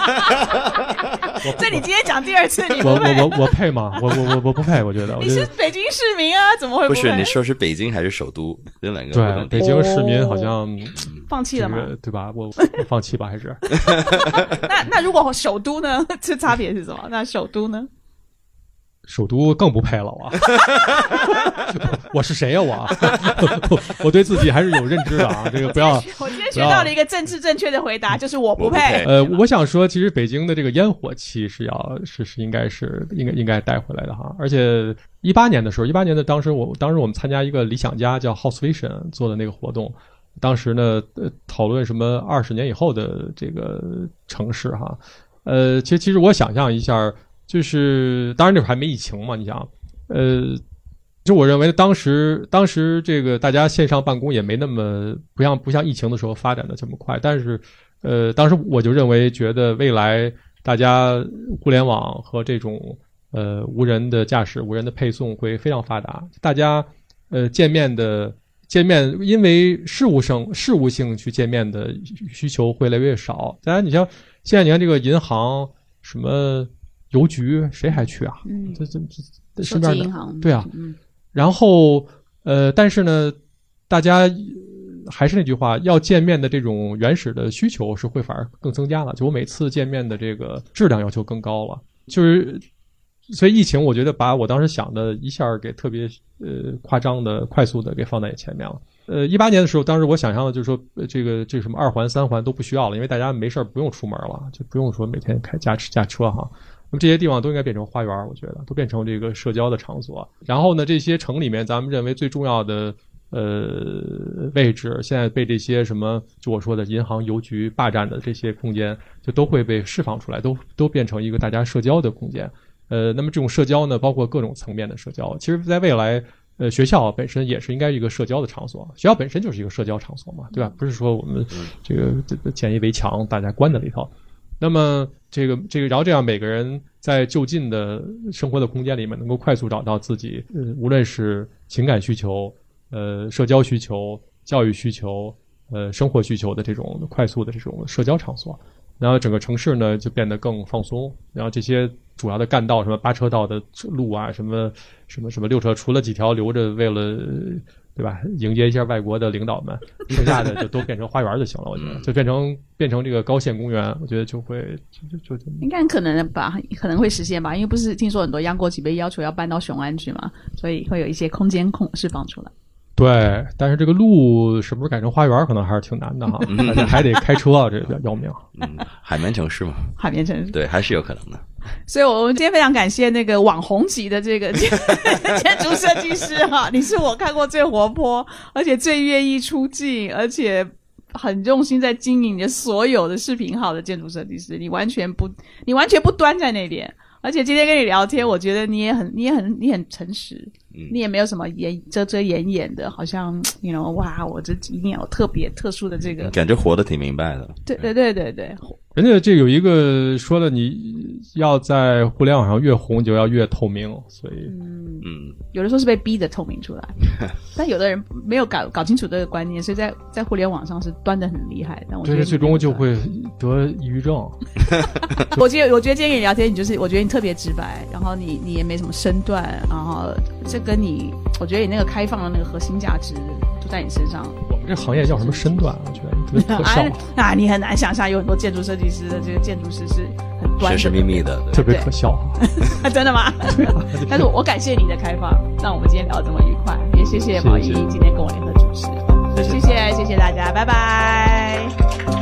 这你今天讲第二次，你不我配？ 我我我配吗？我我我我不配，我觉得。 你是北京市民啊，怎么会不配？ 是你说是北京还是首都？这两个对北京市民好像、 哦、放弃了吗、 这个？对吧？我我放弃吧，还是？ 那那如果首都呢？这差别是什么？那首都呢？ 首都更不配了我我是谁呀、啊、我我对自己还是有认知的啊，这个不要我今天学到了一个政治正确的回答，就是我不配。 呃我想说其实北京的这个烟火气是要是是应该是应该应该带回来的哈。而且一八年的时候一八年的当时我当时我们参加一个理想家叫 House Vision 做的那个活动，当时呢呃讨论什么二十年以后的这个城市哈。呃其实其实我想象一下，就是当然那会儿还没疫情嘛，你想，呃，就我认为当时当时这个大家线上办公也没那么不像不像疫情的时候发展的这么快，但是呃，当时我就认为觉得未来大家互联网和这种呃无人的驾驶、无人的配送会非常发达，大家呃见面的见面因为事务性事务性去见面的需求会越来越少。当然，你像现在你看这个银行什么。邮局谁还去啊？ 嗯， 这这这身边的银行对啊， 嗯， 然后呃，但是呢，大家还是那句话，要见面的这种原始的需求是会反而更增加了。就我每次见面的这个质量要求更高了，就是所以疫情我觉得把我当时想的一下给特别呃夸张的、快速的给放在前面了。呃，一八年的时候，当时我想象的就是说，这个这个什么二环、三环都不需要了，因为大家没事不用出门了，就不用说每天开驾驾车哈。那么这些地方都应该变成花园，我觉得都变成这个社交的场所。然后呢，这些城里面咱们认为最重要的呃位置，现在被这些什么就我说的银行、邮局霸占的这些空间，就都会被释放出来，都都变成一个大家社交的空间。呃，那么这种社交呢，包括各种层面的社交。其实，在未来，呃，学校本身也是应该一个社交的场所。学校本身就是一个社交场所嘛，对吧？不是说我们这个这个建一围墙，大家关在里头。那么这个这个，然后这样每个人在就近的生活的空间里面，能够快速找到自己，呃，无论是情感需求、呃，社交需求、教育需求、呃，生活需求的这种快速的这种社交场所。然后整个城市呢就变得更放松，然后这些主要的干道，什么八车道的路啊，什么什么什么六车，除了几条留着为了对吧迎接一下外国的领导们，剩下的就都变成花园就行了。我觉得就变成变成这个高线公园，我觉得就会就就就应该可能吧，可能会实现吧，因为不是听说很多央国企被要求要搬到雄安去嘛，所以会有一些空间空释放出来。 对，但是这个路是不是改成花园可能还是挺难的哈，而且还得开车啊，这个要命。 嗯，海绵城市嘛， 海绵城市， 对，还是有可能的。 所以我们今天非常感谢那个网红级的这个建筑设计师哈，你是我看过最活泼，而且最愿意出镜，而且很用心在经营你的所有的视频号的建筑设计师，你完全不，你完全不端在那边。而且今天跟你聊天，我觉得你也很，你也很，你很诚实，嗯、你也没有什么掩遮遮掩掩的，好像你 you know 哇，我这一定有特别特殊的这个， 感觉活得挺明白的。 对对对对对。 人家这有一个说了，你要在互联网上越红，就要越透明，所以嗯嗯，有的时候是被逼的透明出来，但有的人没有搞搞清楚这个观念，所以在在互联网上是端得很厉害。但我觉得最终就会得抑郁症。 我觉得我觉得今天跟你聊天，你就是我觉得你特别直白，然后你你也没什么身段，然后这跟你我觉得你那个开放的那个核心价值都在你身上。 我们这行业叫什么身段？我觉得你特别可笑。 啊，啊你很难想象有很多建筑设计师的这个建筑师是很端神神秘秘的， 特别可笑。 真的吗？对啊。但是我感谢你的开放，让我们今天聊得这么愉快，也谢谢毛一今天跟我联合主持。谢谢谢谢大家，拜拜。